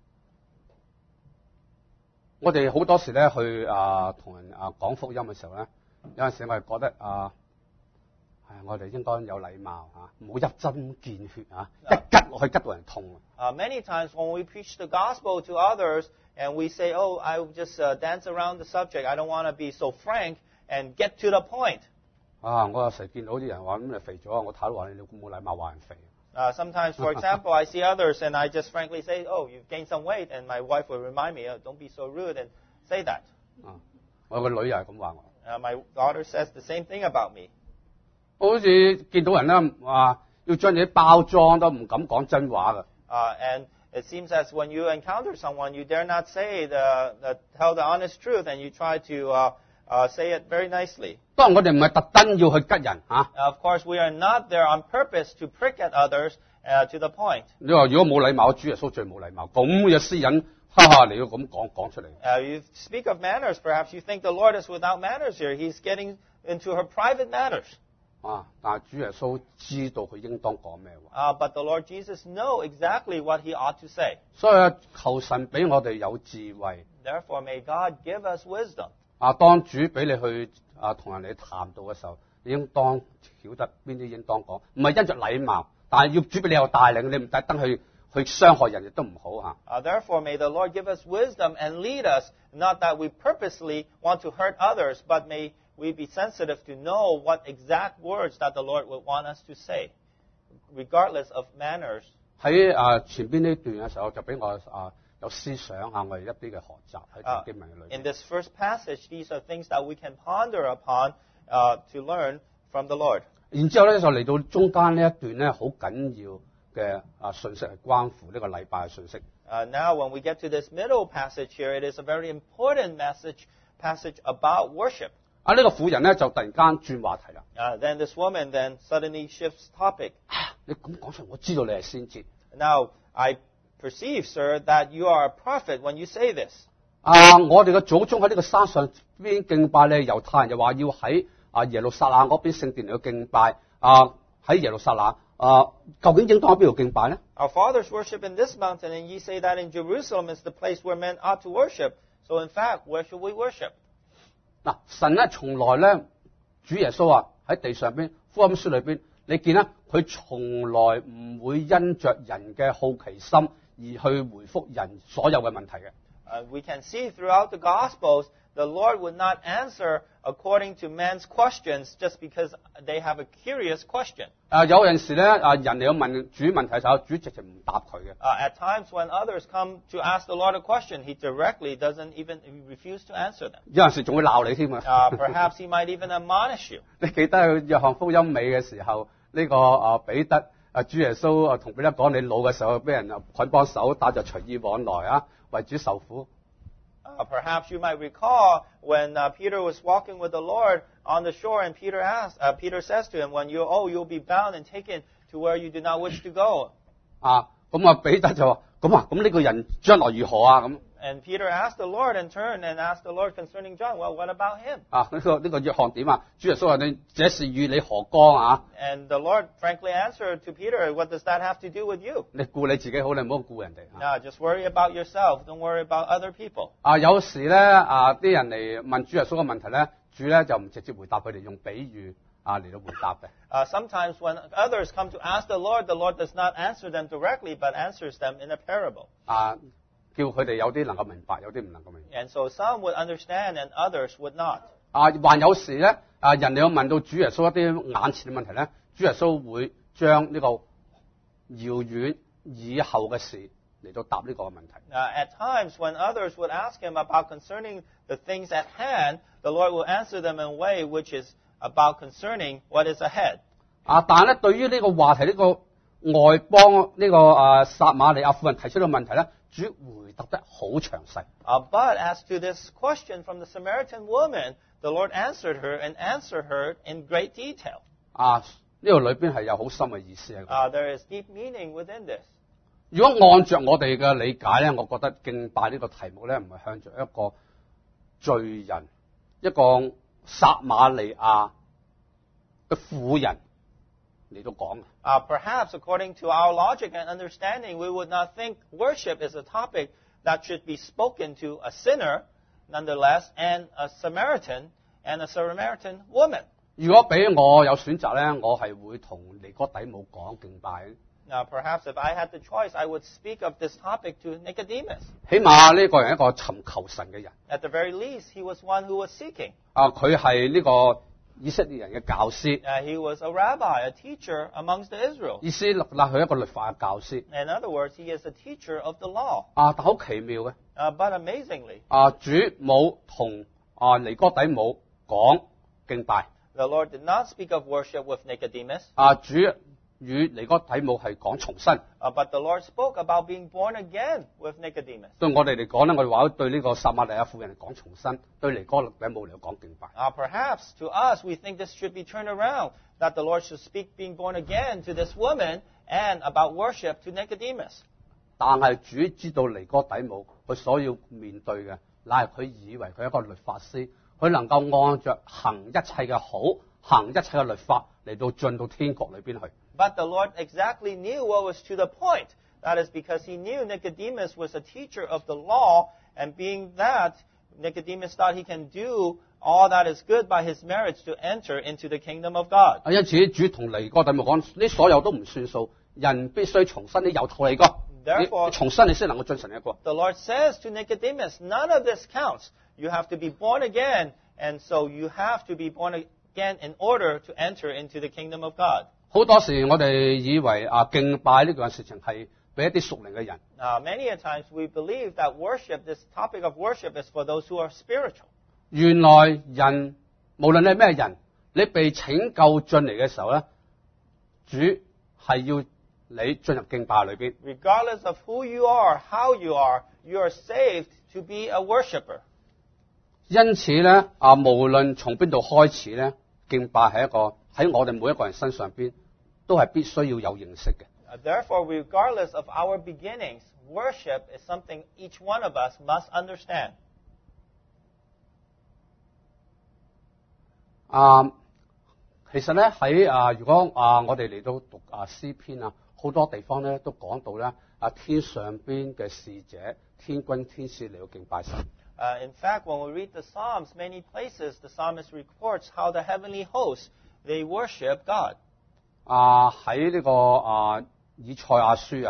[SPEAKER 1] 我哋好多時咧去同人講福音嘅時候咧，有陣時我哋覺得我哋應該有禮貌唔好一針見血一吉落去吉到人痛。
[SPEAKER 2] Many times when we preach the gospel to others and we say, oh, I will just dance around the subject. I don't want to be so frank and get to the point.
[SPEAKER 1] 我有時見到啲人話咁你肥咗，我睇到話你冇禮貌話人肥。
[SPEAKER 2] Sometimes, for example, I see others and I just frankly say, oh, you've gained some weight, and my wife will remind me, oh, don't be so rude and say that.
[SPEAKER 1] 我個女又係咁話我。
[SPEAKER 2] My daughter says the same thing about me.
[SPEAKER 1] 我好似見到人咧要將你啲包裝都唔敢講真話㗎。
[SPEAKER 2] And it seems as when you encounter someone, you dare not say tell the honest truth, and you try to say it very nicely.
[SPEAKER 1] 當然我哋唔係特登要去吉人
[SPEAKER 2] Of course, we are not there on purpose to prick at others to the point.
[SPEAKER 1] 你話如果冇禮貌，主耶穌最冇禮貌，咁嘅私隱，你要咁講出嚟。
[SPEAKER 2] You speak of manners, perhaps you think the Lord is without manners here. He's getting into her private matters.
[SPEAKER 1] 但係主耶穌知道佢應當講咩
[SPEAKER 2] 話。But the Lord Jesus knows exactly what he ought to say.
[SPEAKER 1] 所以求神俾我哋有智慧。
[SPEAKER 2] Therefore, may God give us wisdom.
[SPEAKER 1] 當主俾你去同人哋談道嘅時候，你應當曉得邊啲應當講，唔係因着禮貌，但係要主俾你有帶領，你唔特登去傷害人亦都唔好。
[SPEAKER 2] Therefore, may the Lord give us wisdom and lead us, not that we purposely want to hurt others, but may we be sensitive to know what exact words that the Lord would want us to say, regardless of manners.
[SPEAKER 1] 喺前邊呢段嘅時候，就俾我有思想我哋一啲嘅學習喺經文裏。
[SPEAKER 2] In this first passage, these are things that we can ponder upon to learn from the Lord.
[SPEAKER 1] 然之後咧就嚟到中間呢一段咧好緊要嘅信息係關乎呢個禮拜嘅信息。
[SPEAKER 2] Now, when we get to this middle passage here, it is a very important passage about worship.
[SPEAKER 1] 呢個婦人咧就突然間轉話題啦。
[SPEAKER 2] Then this woman then suddenly shifts topic.
[SPEAKER 1] 你咁講出嚟，我知道你係先知。
[SPEAKER 2] Now, I perceive, sir, that you are a prophet when you say this.
[SPEAKER 1] 我哋嘅祖宗喺呢個山上邊敬拜咧，猶太人又話要喺耶路撒冷嗰邊聖殿嚟去敬拜。喺耶路撒冷究竟應當喺邊度敬拜咧？
[SPEAKER 2] Our fathers worship in this mountain, and ye say that in Jerusalem is the place where men ought to worship. So, in fact, where should we worship?
[SPEAKER 1] 神咧從來咧，主耶穌喺地上邊福音書裏邊，你見啦，佢從來唔會因着人嘅好奇心而去回覆人所有嘅問題嘅。
[SPEAKER 2] We can see throughout the Gospels, the Lord would not answer according to man's questions just because they have a curious question.
[SPEAKER 1] 有陣時咧，人嚟要問主問題嘅時候，主直情唔答佢嘅。
[SPEAKER 2] At times when others come to ask the Lord a question, he directly doesn't even refuse to answer them.
[SPEAKER 1] 有陣時仲會鬧你添啊。
[SPEAKER 2] Perhaps he might even admonish you.
[SPEAKER 1] 你記得去約翰福音尾嘅時候，呢個彼得主耶穌同彼得講：你老嘅時候俾人捆綁手打就隨意往來為主受苦。
[SPEAKER 2] Perhaps you might recall when Peter was walking with the Lord on the shore, and Peter says to him, "When you'll be bound and taken to where you do not wish to go."
[SPEAKER 1] 彼得就話：咁呢個人將來如何啊？咁。
[SPEAKER 2] And Peter asked the Lord and turned and asked the Lord concerning John. Well, what about him?
[SPEAKER 1] 呢個約翰點啊？主耶穌話：你這事與你何干啊？
[SPEAKER 2] And the Lord frankly answered to Peter, "What does that have to do with you?"
[SPEAKER 1] 你顧你自己好，你唔好顧人哋。
[SPEAKER 2] No, just worry about yourself. Don't worry about other people.
[SPEAKER 1] 有時咧啲人嚟問主耶穌嘅問題咧，主咧就唔直接回答佢哋，用比喻嚟到回答嘅。
[SPEAKER 2] Sometimes when others come to ask the Lord does not answer them directly, but answers them in a parable.
[SPEAKER 1] 叫佢哋有啲能夠明白，有啲唔能夠明白。
[SPEAKER 2] And so some would understand and others would not.
[SPEAKER 1] 還有時咧，人哋要問到主耶穌一啲眼前嘅問題咧，主耶穌會將呢個遙遠以後嘅事嚟到答呢個問題。
[SPEAKER 2] At times when others would ask him about concerning the things at hand, the Lord will answer them in a way which is about concerning what is ahead.
[SPEAKER 1] 但係咧，對於呢個話題，呢個外邦呢個撒瑪利亞婦人提出嘅問題咧，主回答得好詳細。
[SPEAKER 2] But as to this question from the Samaritan woman, the Lord answered her in great detail.
[SPEAKER 1] 呢度裏邊係有好深嘅意思喺度。
[SPEAKER 2] There is deep meaning within this.
[SPEAKER 1] 如果按着我哋嘅理解咧，我覺得敬拜呢個題目咧，唔係向着一個罪人，一個撒瑪利亞嘅婦人嚟到講。
[SPEAKER 2] Perhaps according to our logic and understanding, we would not think worship is a topic that should be spoken to a sinner, nonetheless, and a Samaritan woman.
[SPEAKER 1] 如果俾我有選擇咧，我係會同尼哥底母講敬拜。
[SPEAKER 2] Now, perhaps if I had the choice, I would speak of this topic to Nicodemus.
[SPEAKER 1] 起碼呢個人係一個尋求神嘅人。
[SPEAKER 2] At the very least, he was one who was seeking.
[SPEAKER 1] 佢係呢個以色列人嘅教師。
[SPEAKER 2] He was a rabbi, a teacher amongst the Israel.
[SPEAKER 1] 意思佢係一個律法嘅教師。
[SPEAKER 2] In other words, he is a teacher of the law.
[SPEAKER 1] 但好奇妙嘅。
[SPEAKER 2] But amazingly,
[SPEAKER 1] 主冇同尼哥底母講敬拜。
[SPEAKER 2] The Lord did not speak of worship with Nicodemus.
[SPEAKER 1] 主與尼哥底母係講重生。
[SPEAKER 2] But the Lord spoke about being born again with Nicodemus.
[SPEAKER 1] 對我哋嚟講咧，我哋話對呢個撒瑪利亞婦人嚟講重生，對尼哥底母嚟講敬拜。
[SPEAKER 2] Perhaps to us, we think this should be turned around, that the Lord should speak being born again to this woman and about worship to Nicodemus.
[SPEAKER 1] 但係主知道尼哥底母佢所要面對嘅，乃係佢以為佢係一個律法師，佢能夠按着行一切嘅好，行一切嘅律法嚟到進到天國裏邊去。
[SPEAKER 2] But the Lord exactly knew what was to the point. That is because he knew Nicodemus was a teacher of the law, and being that, Nicodemus thought he can do all that is good by his merits to enter into the kingdom of God.
[SPEAKER 1] 因此主同尼哥底母講：呢所有都唔算數，人必須重生，你由頭嚟過。你重生你先能夠進神嘅國。
[SPEAKER 2] The Lord says to Nicodemus, none of this counts. You have to be born again, and so you have to be born again in order to enter into the kingdom of God.
[SPEAKER 1] 好多時我哋以為敬拜呢樣事情係俾一啲屬靈嘅人。
[SPEAKER 2] Many a times we believe that worship, this topic of worship, is for those who are spiritual.
[SPEAKER 1] 原來人無論你係咩人，你被拯救進嚟嘅時候咧，主係要你進入敬拜裏邊。
[SPEAKER 2] Regardless of who you are, how you are saved to be a worshipper.
[SPEAKER 1] 因此咧，無論從邊度開始咧，敬拜係一個喺我哋每一個人身上邊都係必須要有認識嘅。
[SPEAKER 2] Therefore, regardless of our beginnings, worship is something each one of us must understand.
[SPEAKER 1] 其實咧喺如果我哋嚟到讀詩篇好多地方咧都講到咧天上邊嘅使者、天軍天使嚟到敬拜神。
[SPEAKER 2] In fact, when we read the Psalms, many places the psalmist reports how the heavenly hosts, they worship God.
[SPEAKER 1] 喺呢個以賽亞書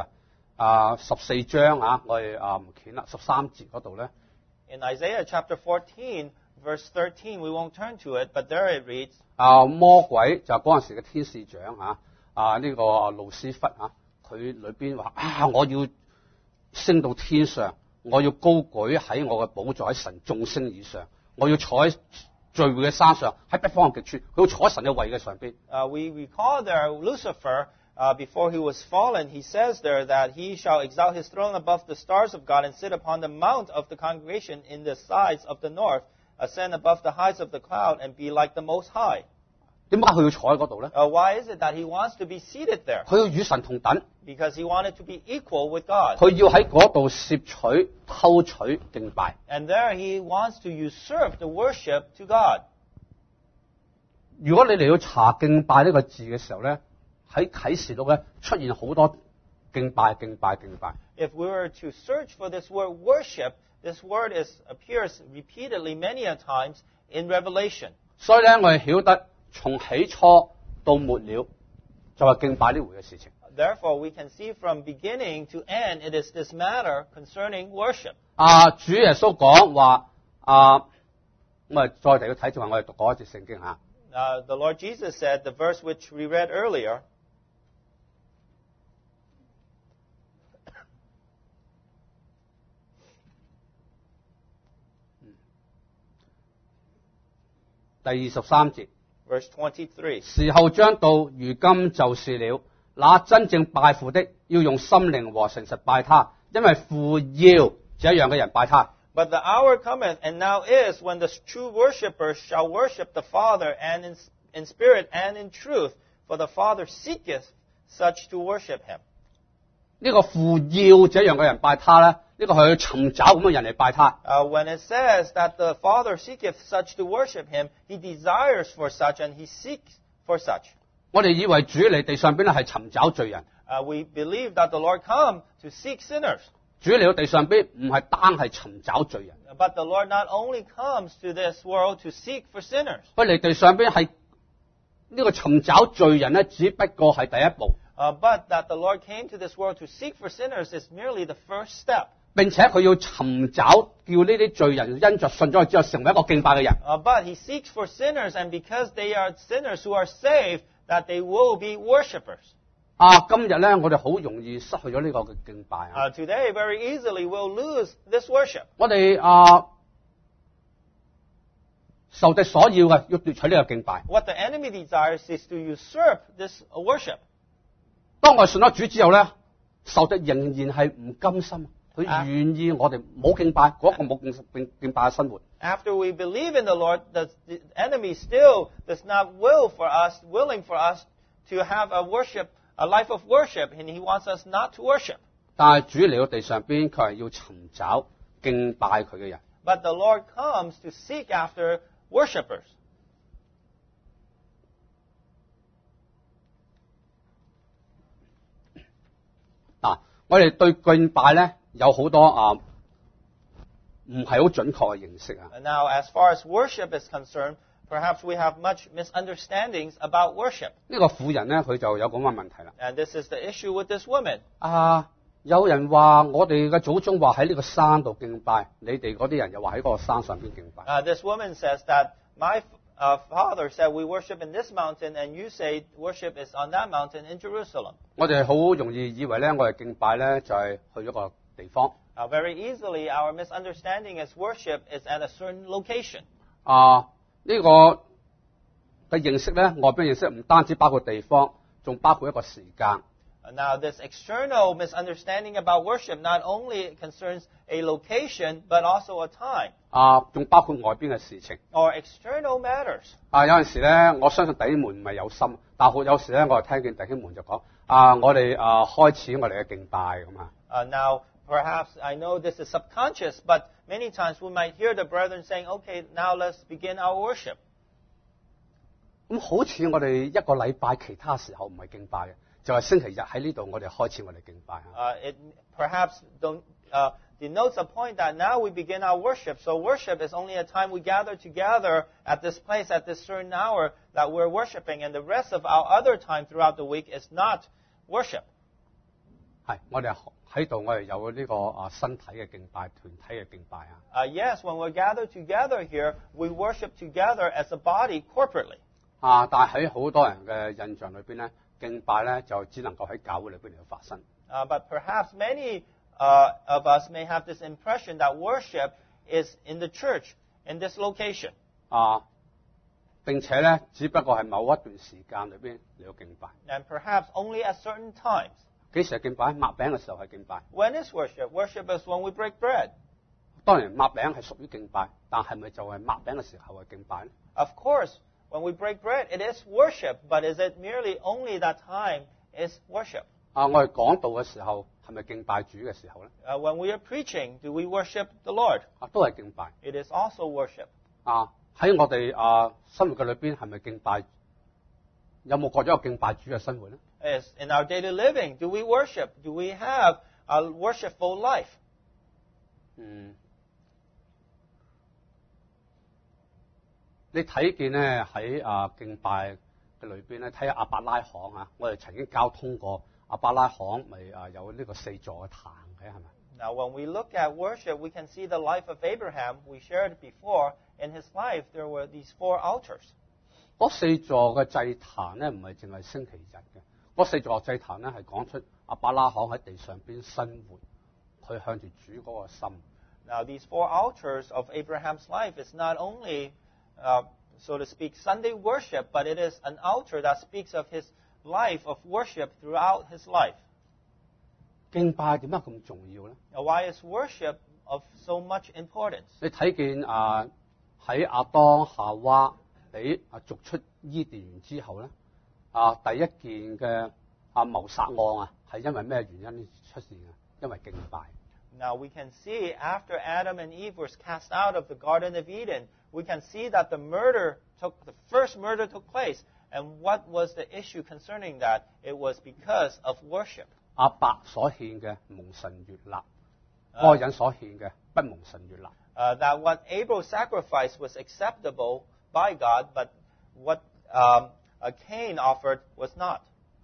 [SPEAKER 1] 14章我哋唔見啦13節嗰度咧。
[SPEAKER 2] In Isaiah chapter 14, verse 13, we won't turn to it, but there it reads.
[SPEAKER 1] 魔鬼就嗰陣時嘅天使長呢個路斯弗佢裏邊話我要升到天上。我要高舉喺我嘅寶座喺神眾星以上，我要坐喺聚會嘅山上，喺北方嘅極處，佢要坐喺神嘅位嘅上邊。
[SPEAKER 2] We recall there Lucifer, before he was fallen, he says there that he shall exalt his throne above the stars of God and sit upon the mount of the congregation in the sides of the north, ascend above the heights of the cloud and be like the Most High.
[SPEAKER 1] 點解佢要坐喺嗰度咧？
[SPEAKER 2] Why is it that he wants to be seated there?
[SPEAKER 1] 佢要與神同等。
[SPEAKER 2] Because he wanted to be equal with God.
[SPEAKER 1] 佢要喺嗰度攝取、偷取敬拜。
[SPEAKER 2] And there he wants to usurp the worship to God.
[SPEAKER 1] 如果你嚟到查敬拜呢個字嘅時候咧，喺啟示錄咧出現好多敬拜。
[SPEAKER 2] If we were to search for this word worship, this word appears repeatedly many a times in Revelation.
[SPEAKER 1] 所以咧，我哋曉得從起初到末了，就係敬拜呢回嘅事情。
[SPEAKER 2] Therefore, we can see from beginning to end, it is this matter concerning worship.
[SPEAKER 1] 主耶穌講話咁再嚟要睇就話我哋讀過一節聖經
[SPEAKER 2] The Lord Jesus said, the verse which we read earlier,
[SPEAKER 1] 第23節。
[SPEAKER 2] Verse 23.
[SPEAKER 1] 時候將到，如今就是了。那真正拜父的，要用心靈和誠實拜他，因為父要這樣嘅人拜他。
[SPEAKER 2] But the hour cometh, and now is, when the true worshippers shall worship the Father, and in spirit and in truth, for the Father seeketh such to worship him.
[SPEAKER 1] 呢個父要這樣嘅人拜他咧，呢個係去尋找咁嘅人嚟拜他。
[SPEAKER 2] When it says that the Father seeketh such to worship him, he desires for such, and he seeks for such.
[SPEAKER 1] 我哋以為主嚟地上邊咧係尋找罪人，
[SPEAKER 2] We believe that the Lord come to seek sinners.
[SPEAKER 1] 主嚟到地上邊唔係單係尋找罪人，
[SPEAKER 2] But the Lord not only comes to this world to seek for sinners,
[SPEAKER 1] 佢嚟地上邊係呢個尋找罪人咧，只不過係第一步，
[SPEAKER 2] but that the Lord came to this world to seek for sinners is merely the first step.
[SPEAKER 1] 並且佢要尋找叫呢啲罪人因着信咗佢之後成為一個敬拜嘅人。
[SPEAKER 2] But he seeks for sinners, and because they are sinners who are saved, that they will be worshippers.
[SPEAKER 1] 今日咧我哋好容易失去咗呢個嘅敬拜啊！
[SPEAKER 2] Today, very easily, we'll lose this worship.
[SPEAKER 1] 我哋受敵所要嘅，要奪取呢個敬拜。
[SPEAKER 2] What the enemy desires is to usurp this worship.
[SPEAKER 1] 當我哋信咗主之後咧，受敵仍然係唔甘心，佢願意我哋冇敬拜，嗰個冇敬拜嘅生活。
[SPEAKER 2] After we believe in the Lord, the enemy still does not willing for us to have a life of worship, and he wants us not to worship.
[SPEAKER 1] 但係主嚟到地上邊，佢係要尋找敬拜佢嘅人。
[SPEAKER 2] But the Lord comes to seek after worshippers.
[SPEAKER 1] 我哋對敬拜咧有好多唔係好準確嘅認識啊。
[SPEAKER 2] And now, as far as worship is concerned, perhaps we have much misunderstandings about worship.
[SPEAKER 1] 呢個婦人咧，佢就有咁嘅問題啦。
[SPEAKER 2] And this is the issue with this woman.
[SPEAKER 1] 有人話我哋嘅祖宗話喺呢個山度敬拜，你哋嗰啲人又話喺嗰個山上邊敬拜。
[SPEAKER 2] This woman says that my father said we worship in this mountain, and you say worship is on that mountain in Jerusalem.
[SPEAKER 1] 我哋好容易以為咧，我哋敬拜咧就係去一個地方。
[SPEAKER 2] Very easily, our misunderstanding is worship is at a certain location.
[SPEAKER 1] 呢個嘅認識咧，外邊認識唔單止包括地方，仲包括一個時間。
[SPEAKER 2] Now, this external misunderstanding about worship not only concerns a location, but also a time.
[SPEAKER 1] 仲包括外邊嘅事情。
[SPEAKER 2] Or external matters.
[SPEAKER 1] 有陣時咧，我相信弟兄們唔係有心，但係有時咧，我係聽見弟兄們就講我哋開始我哋嘅敬拜咁啊。
[SPEAKER 2] Now, perhaps I know this is subconscious, but many times we might hear the brethren saying, "Okay, now let's begin our worship."
[SPEAKER 1] 咁好似我哋一個禮拜其他時候唔係敬拜嘅，就係星期日喺呢度我哋開始我哋敬拜。
[SPEAKER 2] It perhaps denotes a point that now we begin our worship. So worship is only a time we gather together at this place at this certain hour that we're worshiping, and the rest of our other time throughout the week is not worship.
[SPEAKER 1] 係，我哋喺度我哋有呢個身體嘅敬拜、團體嘅敬拜啊。
[SPEAKER 2] Yes, when we're gathered together here, we worship together as a body corporately.
[SPEAKER 1] 但係喺好多人嘅印象裏邊咧，敬拜咧就只能夠喺教會裏邊嚟發生。
[SPEAKER 2] But perhaps many of us may have this impression that worship is in the church, in this location.
[SPEAKER 1] 並且咧，只不過係某一段時間裏邊嚟到敬拜。
[SPEAKER 2] And perhaps only at certain times.
[SPEAKER 1] 幾時係敬拜？擘餅嘅時候係敬拜。
[SPEAKER 2] When is worship? Worship is when we break bread.
[SPEAKER 1] 當然擘餅係屬於敬拜，但係咪就係擘餅嘅時候係敬拜咧？
[SPEAKER 2] Of course, when we break bread, it is worship, but is it merely only that time is worship?
[SPEAKER 1] 我哋講道嘅時候係咪敬拜主嘅時候咧？
[SPEAKER 2] When we are preaching, do we worship the Lord?
[SPEAKER 1] 都係敬拜。
[SPEAKER 2] It is also worship.
[SPEAKER 1] 喺我哋生活嘅裏邊係咪敬拜？有冇過咗一個敬拜主嘅生活咧？
[SPEAKER 2] Is in our daily living, do we worship? Do we have a worshipful life?
[SPEAKER 1] 你睇見咧喺敬拜嘅裏邊咧，睇下亞伯拉罕啊，我哋曾經交通過亞伯拉罕，咪有呢個4座嘅壇嘅係咪？
[SPEAKER 2] Now, when we look at worship, we can see the life of Abraham. We shared before. In his life, there were these 4 altars.
[SPEAKER 1] 嗰4座嘅祭壇咧，唔係淨係星期日嘅。嗰4座祭壇咧，係講出亞伯拉罕喺地上邊生活，佢向住主嗰個心。
[SPEAKER 2] Now, these 4 altars of Abraham's life is not only so to speak, Sunday worship, but it is an altar that speaks of his life of worship throughout his life.
[SPEAKER 1] 敬拜點解咁重要咧？
[SPEAKER 2] Now, why is worship of so much importance?
[SPEAKER 1] 你睇見喺亞當夏娃俾逐出伊甸園之後咧，第一件嘅謀殺案係因為咩原因出現嘅？因為敬拜。
[SPEAKER 2] Now we can see after Adam and Eve were cast out of the Garden of Eden, we can see that the first murder took place. And what was the issue concerning that? It was because of worship.
[SPEAKER 1] 亞伯所獻嘅蒙神悅納，該隱所獻嘅不蒙神悅納。
[SPEAKER 2] That what Abel sacrificed was acceptable by God, but what Cain offered was not.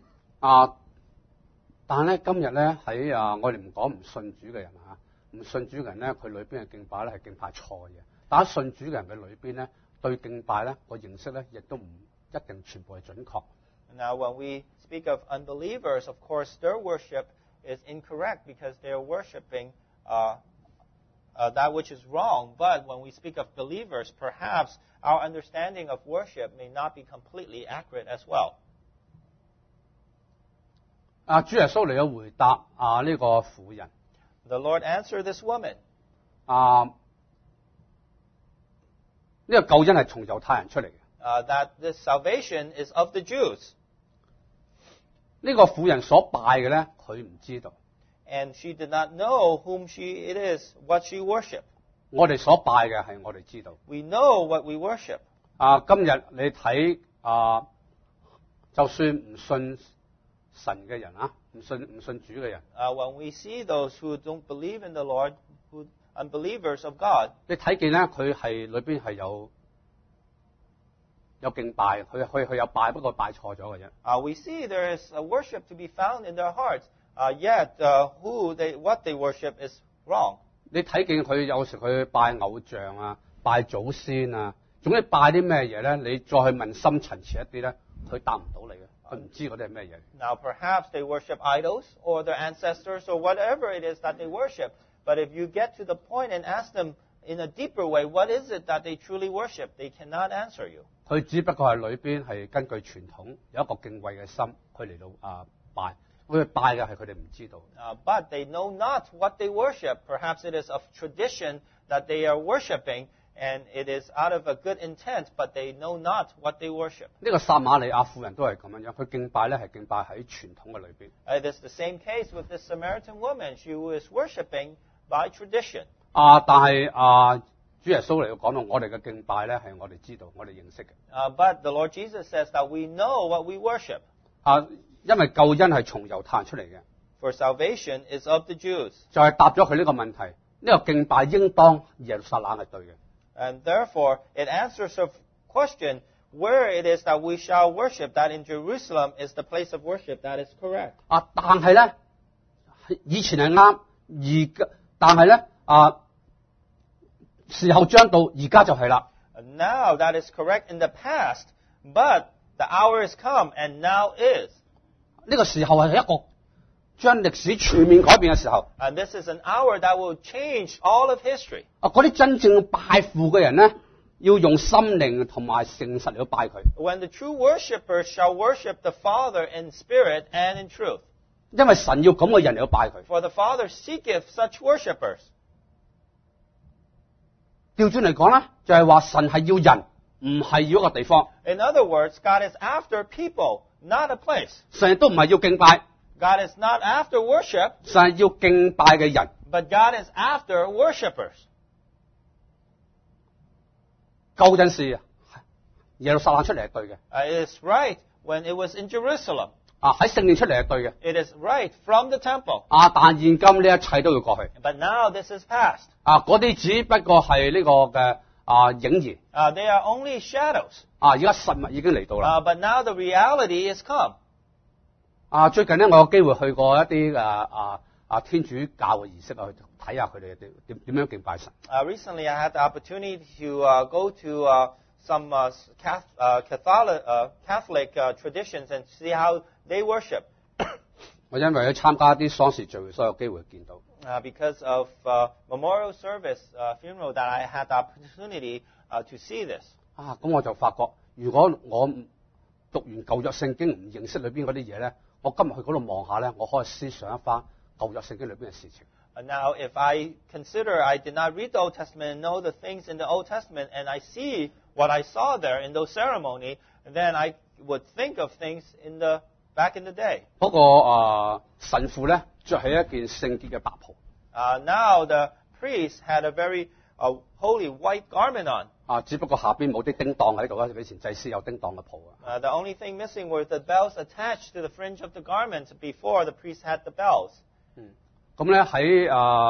[SPEAKER 1] 但係咧今日咧喺我哋唔講唔信主嘅人唔信主嘅人咧，佢裏邊嘅敬拜咧係敬拜錯嘅。但係信主嘅人嘅裏邊咧，對敬拜咧個認識咧，亦都唔一定全部係準確。
[SPEAKER 2] Now, when we speak of unbelievers, of course, their worship is incorrect because they are worshiping that which is wrong. But when we speak of believers, perhaps our understanding of worship may not be completely accurate as well.
[SPEAKER 1] 主耶穌嚟咗回答呢個婦人。
[SPEAKER 2] The Lord answered this woman.
[SPEAKER 1] 呢個救恩係從猶太人出嚟嘅。
[SPEAKER 2] That this salvation is of the Jews.
[SPEAKER 1] 呢個婦人所拜嘅咧，佢唔知道。
[SPEAKER 2] And she did not know whom it is, what she worshipped.
[SPEAKER 1] 我哋所拜嘅係我哋知道。
[SPEAKER 2] We know what we worship.
[SPEAKER 1] 今日你睇就算唔信神嘅人唔信主嘅人，
[SPEAKER 2] When we see those who don't believe in the Lord, who unbelievers of God,
[SPEAKER 1] 你睇見咧佢係裏邊係有敬拜，佢有拜，不過拜錯咗嘅啫。
[SPEAKER 2] we see there is a worship to be found in their hearts. Yet, what they worship is wrong.
[SPEAKER 1] 你睇見佢有時佢拜偶像拜祖先總之拜啲咩嘢咧？你再去問深層次一啲咧，佢答唔到你嘅，佢唔知嗰啲係咩嘢。
[SPEAKER 2] Now, perhaps they worship idols or their ancestors or whatever it is that they worship. But if you get to the point and ask them in a deeper way, what is it that they truly worship? They cannot answer you.
[SPEAKER 1] 佢只不過係裏邊係根據傳統有一個敬畏嘅心，佢嚟到拜。佢拜嘅係佢哋唔知道。
[SPEAKER 2] But they know not what they worship. Perhaps it is of tradition that they are worshiping, and it is out of a good intent, but they know not what they worship.
[SPEAKER 1] 呢個撒瑪利亞婦人都係咁樣，佢敬拜咧係敬拜喺傳統嘅裏邊。
[SPEAKER 2] It is the same case with this Samaritan woman. She was worshiping by tradition.
[SPEAKER 1] 但係主耶穌嚟到講到我哋嘅敬拜咧係我哋知道，我哋認識嘅。
[SPEAKER 2] But the Lord Jesus says that we know what we worship.
[SPEAKER 1] 因為救恩係從猶太人出嚟嘅，
[SPEAKER 2] For salvation is of the Jews.
[SPEAKER 1] 就係答咗佢呢個問題。呢個敬拜應當耶路撒冷係對嘅。
[SPEAKER 2] And therefore, it answers the question where it is that we shall worship, that in Jerusalem is the place of worship that is correct.
[SPEAKER 1] 但係咧，以前係啱，但係咧時候將到，而家就係啦。
[SPEAKER 2] And now that is correct in the past, but the hour has come, and now is.
[SPEAKER 1] 呢個時候係一個將歷史全面改變嘅時候。
[SPEAKER 2] And this is an hour that will change all of history.
[SPEAKER 1] 嗰啲真正拜父嘅人咧，要用心靈同埋誠實嚟到拜佢。
[SPEAKER 2] When the true worshippers shall worship the Father in spirit and in truth.
[SPEAKER 1] 因為神要咁嘅人嚟到拜佢。
[SPEAKER 2] For the Father seeketh such worshippers.
[SPEAKER 1] 調轉嚟講咧，就係話神係要人，唔係要一個地方。
[SPEAKER 2] In other words, God is after people, not a place.
[SPEAKER 1] 神亦都唔係要敬拜，
[SPEAKER 2] God is not after worship,
[SPEAKER 1] 神係要敬拜嘅人。
[SPEAKER 2] but God is after worshippers.
[SPEAKER 1] 舊陣時耶路撒冷出嚟係對嘅，
[SPEAKER 2] It is right when it was in Jerusalem.
[SPEAKER 1] 喺聖殿出嚟係對嘅。
[SPEAKER 2] It is right from the temple.
[SPEAKER 1] 但現今呢一切都要過去。
[SPEAKER 2] But now this is past.
[SPEAKER 1] 嗰啲只不過係呢個嘅影兒。
[SPEAKER 2] They are only shadows.
[SPEAKER 1] 而家實物已經嚟到啦。
[SPEAKER 2] But now the reality is come.
[SPEAKER 1] 最近咧，我有機會去過一啲天主教嘅儀式去睇下佢哋點樣敬拜神。
[SPEAKER 2] Recently, I had the opportunity to go to some Catholic traditions and see how they worship.
[SPEAKER 1] 我因為去參加啲喪事聚會，所以有機會見到。
[SPEAKER 2] Because of memorial service, funeral, that I had the opportunity to see this.
[SPEAKER 1] 咁我就發覺，如果我讀完舊約聖經唔認識裏邊嗰啲嘢咧，我今日去嗰度望下咧，我可以思想一番舊約聖經裏邊嘅事情。
[SPEAKER 2] Now, if I consider I did not read the Old Testament and know the things in the Old Testament, and I see what I saw there in those ceremony, then I would think of things back in the day.
[SPEAKER 1] 嗰個神父咧着起一件聖潔嘅白袍。
[SPEAKER 2] Now the priest had a very holy white garment on.
[SPEAKER 1] 只不過下邊冇啲叮當喺度啦，以前祭司有叮當嘅袍啊。
[SPEAKER 2] The only thing missing were the bells attached to the fringe of the garments before the priest had the bells.
[SPEAKER 1] 咁咧喺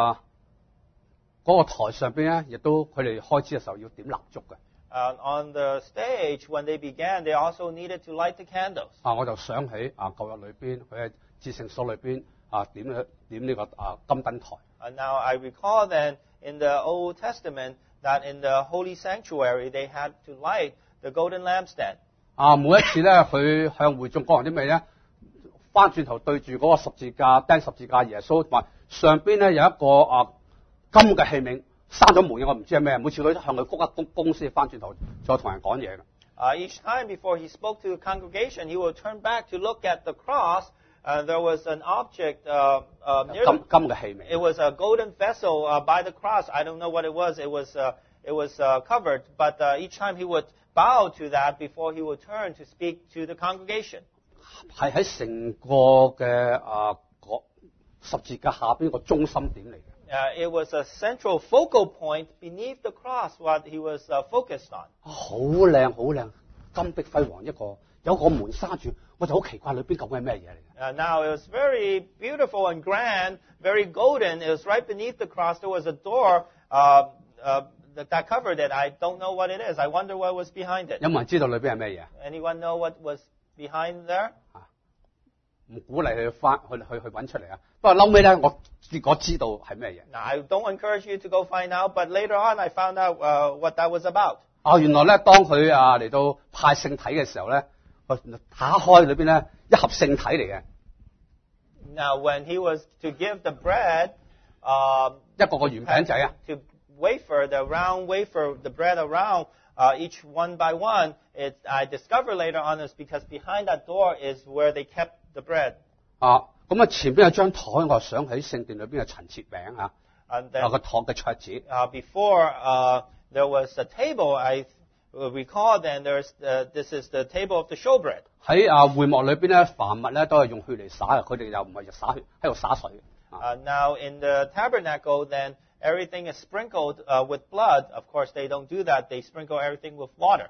[SPEAKER 1] 嗰個台上邊咧，亦都佢哋開始嘅時候要點蠟燭嘅。
[SPEAKER 2] On the stage, when they began, they also needed to light the candles.
[SPEAKER 1] 我就想起舊約裏邊佢喺至聖所裏邊點呢個金燈台。
[SPEAKER 2] Now I recall then in the Old Testament that in the holy sanctuary they had to light the golden lampstand.
[SPEAKER 1] 每一次咧，佢向會眾講啲咩咧？翻轉頭對住嗰個十字架釘十字架耶穌，話上邊咧有一個金嘅器皿，閂咗門嘅，我唔知係咩。每次佢都向佢鞠一躬先翻轉頭再同人講嘢嘅。
[SPEAKER 2] Each time before he spoke to the congregation, he would turn back to look at the cross. There was an object near
[SPEAKER 1] 金嘅器皿。
[SPEAKER 2] It was a golden vessel by the cross. I don't know what it was. It was covered. But each time he would bow to that before he would turn to speak to the congregation.
[SPEAKER 1] 係喺成個嘅十字架下邊個中心點嚟嘅。
[SPEAKER 2] It was a central focal point beneath the cross, what he was focused on.
[SPEAKER 1] 好靚好靚，金碧輝煌有個門閂住，我就好奇怪裏邊究竟係咩嘢嚟嘅。
[SPEAKER 2] Now it was very beautiful and grand, very golden. It was right beneath the cross. There was a door that covered it. I don't know what it is. I wonder what was behind it.
[SPEAKER 1] 有冇人知道裏邊係咩嘢？
[SPEAKER 2] Anyone know what was behind there?
[SPEAKER 1] 唔鼓勵你去揾出嚟啊！不過嬲尾咧，我結果知道係咩嘢。
[SPEAKER 2] Now, I don't encourage you to go find out, but later on I found out what that was about.
[SPEAKER 1] 原來咧，當佢嚟到派聖體嘅時候咧，打開裏邊咧一盒聖體嚟嘅。
[SPEAKER 2] Now, when he was to give the bread,
[SPEAKER 1] 一個圓餅仔啊
[SPEAKER 2] to wafer, the round wafer, the bread around, each one by one, I discovered later on is because behind that door is where they kept the bread.
[SPEAKER 1] 咁前邊有張台，我想起聖殿裏邊嘅陳設餅啊，個堂嘅桌子。
[SPEAKER 2] Before there was a table, I recall then this is the table of the showbread.
[SPEAKER 1] 喺會幕裏邊咧，凡物咧都係用血嚟灑嘅，佢哋又唔係灑血，喺度灑水。
[SPEAKER 2] Now in the tabernacle, then everything is sprinkled with blood. Of course, they don't do that. They sprinkle everything with water.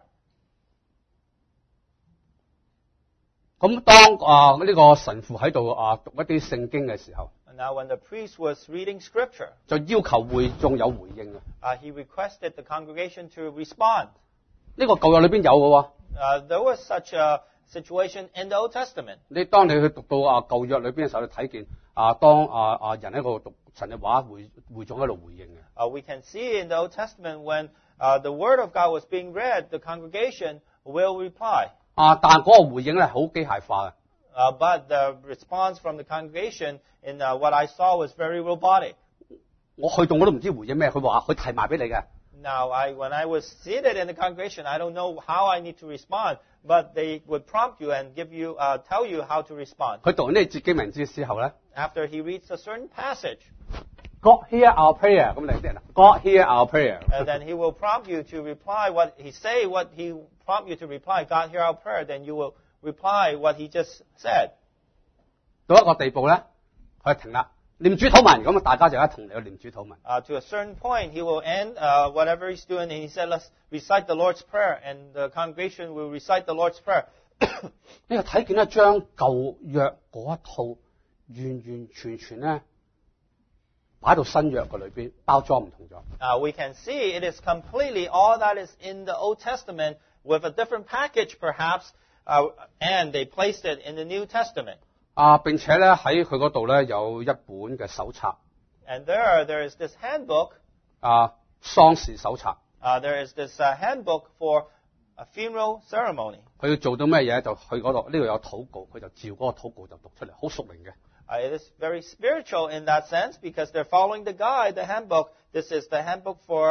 [SPEAKER 1] 咁當呢個神父喺度讀一啲聖經嘅時候，
[SPEAKER 2] Now, when the priest was reading scripture,
[SPEAKER 1] 就要求會眾有回應嘅。
[SPEAKER 2] he requested the congregation to respond.
[SPEAKER 1] 呢個舊約裏邊有嘅喎。
[SPEAKER 2] There was such a situation in the Old Testament.
[SPEAKER 1] 當你去讀到舊約裏邊嘅時候，你睇見當人喺度讀神嘅話，會眾喺度回應嘅。
[SPEAKER 2] We can see in the Old Testament when the word of God was being read, the congregation will reply.
[SPEAKER 1] 但係嗰個回應咧好機械化嘅。
[SPEAKER 2] But the response from the congregation in what I saw was very robotic.
[SPEAKER 1] 我去到我都唔知回應咩，佢話佢提埋俾你嘅。
[SPEAKER 2] Now, when I was seated in the congregation, I don't know how I need to respond, but they would prompt you and tell you how to respond.
[SPEAKER 1] 佢讀完呢節經文之後咧
[SPEAKER 2] After he reads a certain passage,
[SPEAKER 1] God hear our prayer， 咁你啲人 God hear our prayer。
[SPEAKER 2] and then he will prompt you to reply what he prompt you to reply. God hear our prayer. Then you will reply what he just said.
[SPEAKER 1] 到一個地步咧，佢停啦，念主禱文，咁大家就一同嚟去念主禱文。
[SPEAKER 2] To a certain point, he will end whatever he's doing, and he said, "Let's recite the Lord's prayer," and the congregation will recite the Lord's prayer.
[SPEAKER 1] 你又睇見咧，將舊約嗰一套完全咧擺到新約嘅裏邊，包裝唔同咗。
[SPEAKER 2] We can see it is completely all that is in the Old Testament with a different package, perhaps, and they placed it in the New Testament.
[SPEAKER 1] 並且咧喺佢嗰度咧有一本嘅手冊。
[SPEAKER 2] And there is this handbook.
[SPEAKER 1] 喪事手冊。
[SPEAKER 2] There is this handbook for a funeral ceremony.
[SPEAKER 1] 佢要做到咩嘢就去嗰度，呢度有禱告，佢就照嗰個禱告就讀出嚟，好屬靈嘅。
[SPEAKER 2] It is very spiritual in that sense because they're following the guide, the handbook. This is the handbook for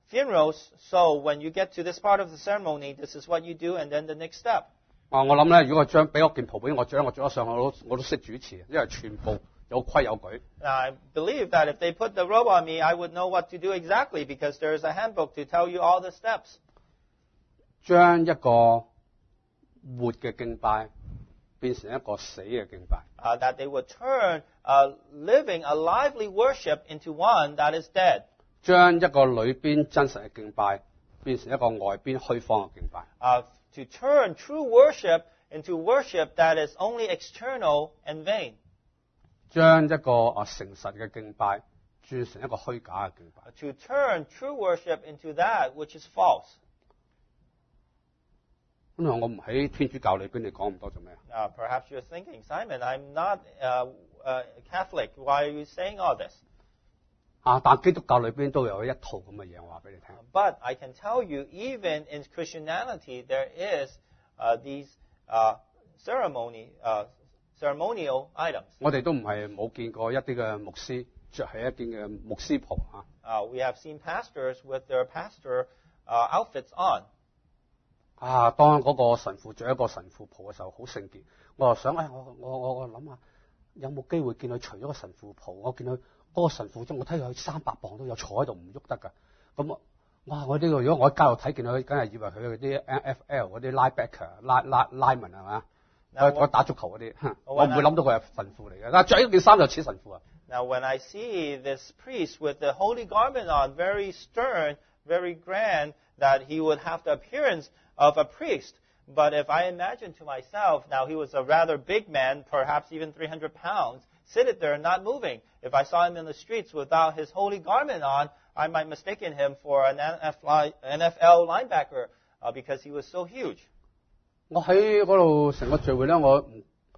[SPEAKER 2] funerals. So when you get to this part of the ceremony, this is what you do, and then the next step.
[SPEAKER 1] 我諗咧，如果俾我件袍俾我着咗上去，我都識主持，因為全部有規有矩。
[SPEAKER 2] Now, I believe that if they put the robe on me, I would know what to do exactly because there is a handbook to tell you all the steps.
[SPEAKER 1] 將一個活嘅敬拜變成一個死嘅敬拜。
[SPEAKER 2] That they would turn living a lively worship into one that is dead.
[SPEAKER 1] 將一個裏邊真實嘅敬拜變成一個外邊虛謊嘅敬拜。
[SPEAKER 2] To turn true worship into worship that is only external and vain.
[SPEAKER 1] 將一個誠實嘅敬拜轉成一個虛假嘅敬拜。
[SPEAKER 2] To turn true worship into that which is false.
[SPEAKER 1] 因為我唔喺天主教裏邊，你講咁多做咩啊？
[SPEAKER 2] Perhaps you're thinking, Simon, I'm not Catholic. Why are you saying all this?
[SPEAKER 1] 但基督教裏邊都有一套咁嘅嘢，我話俾你聽。
[SPEAKER 2] But I can tell you, even in Christianity, there is these ceremonial items.
[SPEAKER 1] 我哋都唔係冇見過一啲嘅牧師着起一件嘅牧師袍啊。
[SPEAKER 2] We have seen pastors with their pastor outfits on.
[SPEAKER 1] 當嗰個神父着一個神父袍嘅時候，好聖潔。我就想，我諗下有冇機會見佢除咗個神父袍？我見佢嗰個神父我睇佢300磅都有，坐喺度唔喐得㗎。咁哇！我呢個如果我喺街度睇見佢，梗係以為佢嗰啲 NFL 嗰啲 linebacker 拉文係嘛？我打足球嗰啲，我唔會諗到佢係神父嚟嘅。但係着呢件衫就似神父啊。
[SPEAKER 2] Now, when I see this priest with the holy garment on, very stern, very grand, that he would have the appearance of a priest. But if I imagine to myself, now he was a rather big man, perhaps even 300 pounds, sitting there not moving. If I saw him in the streets without his holy garment on, I might mistaken him for an NFL linebacker because he was so huge.
[SPEAKER 1] 我喺嗰度成個聚會咧，我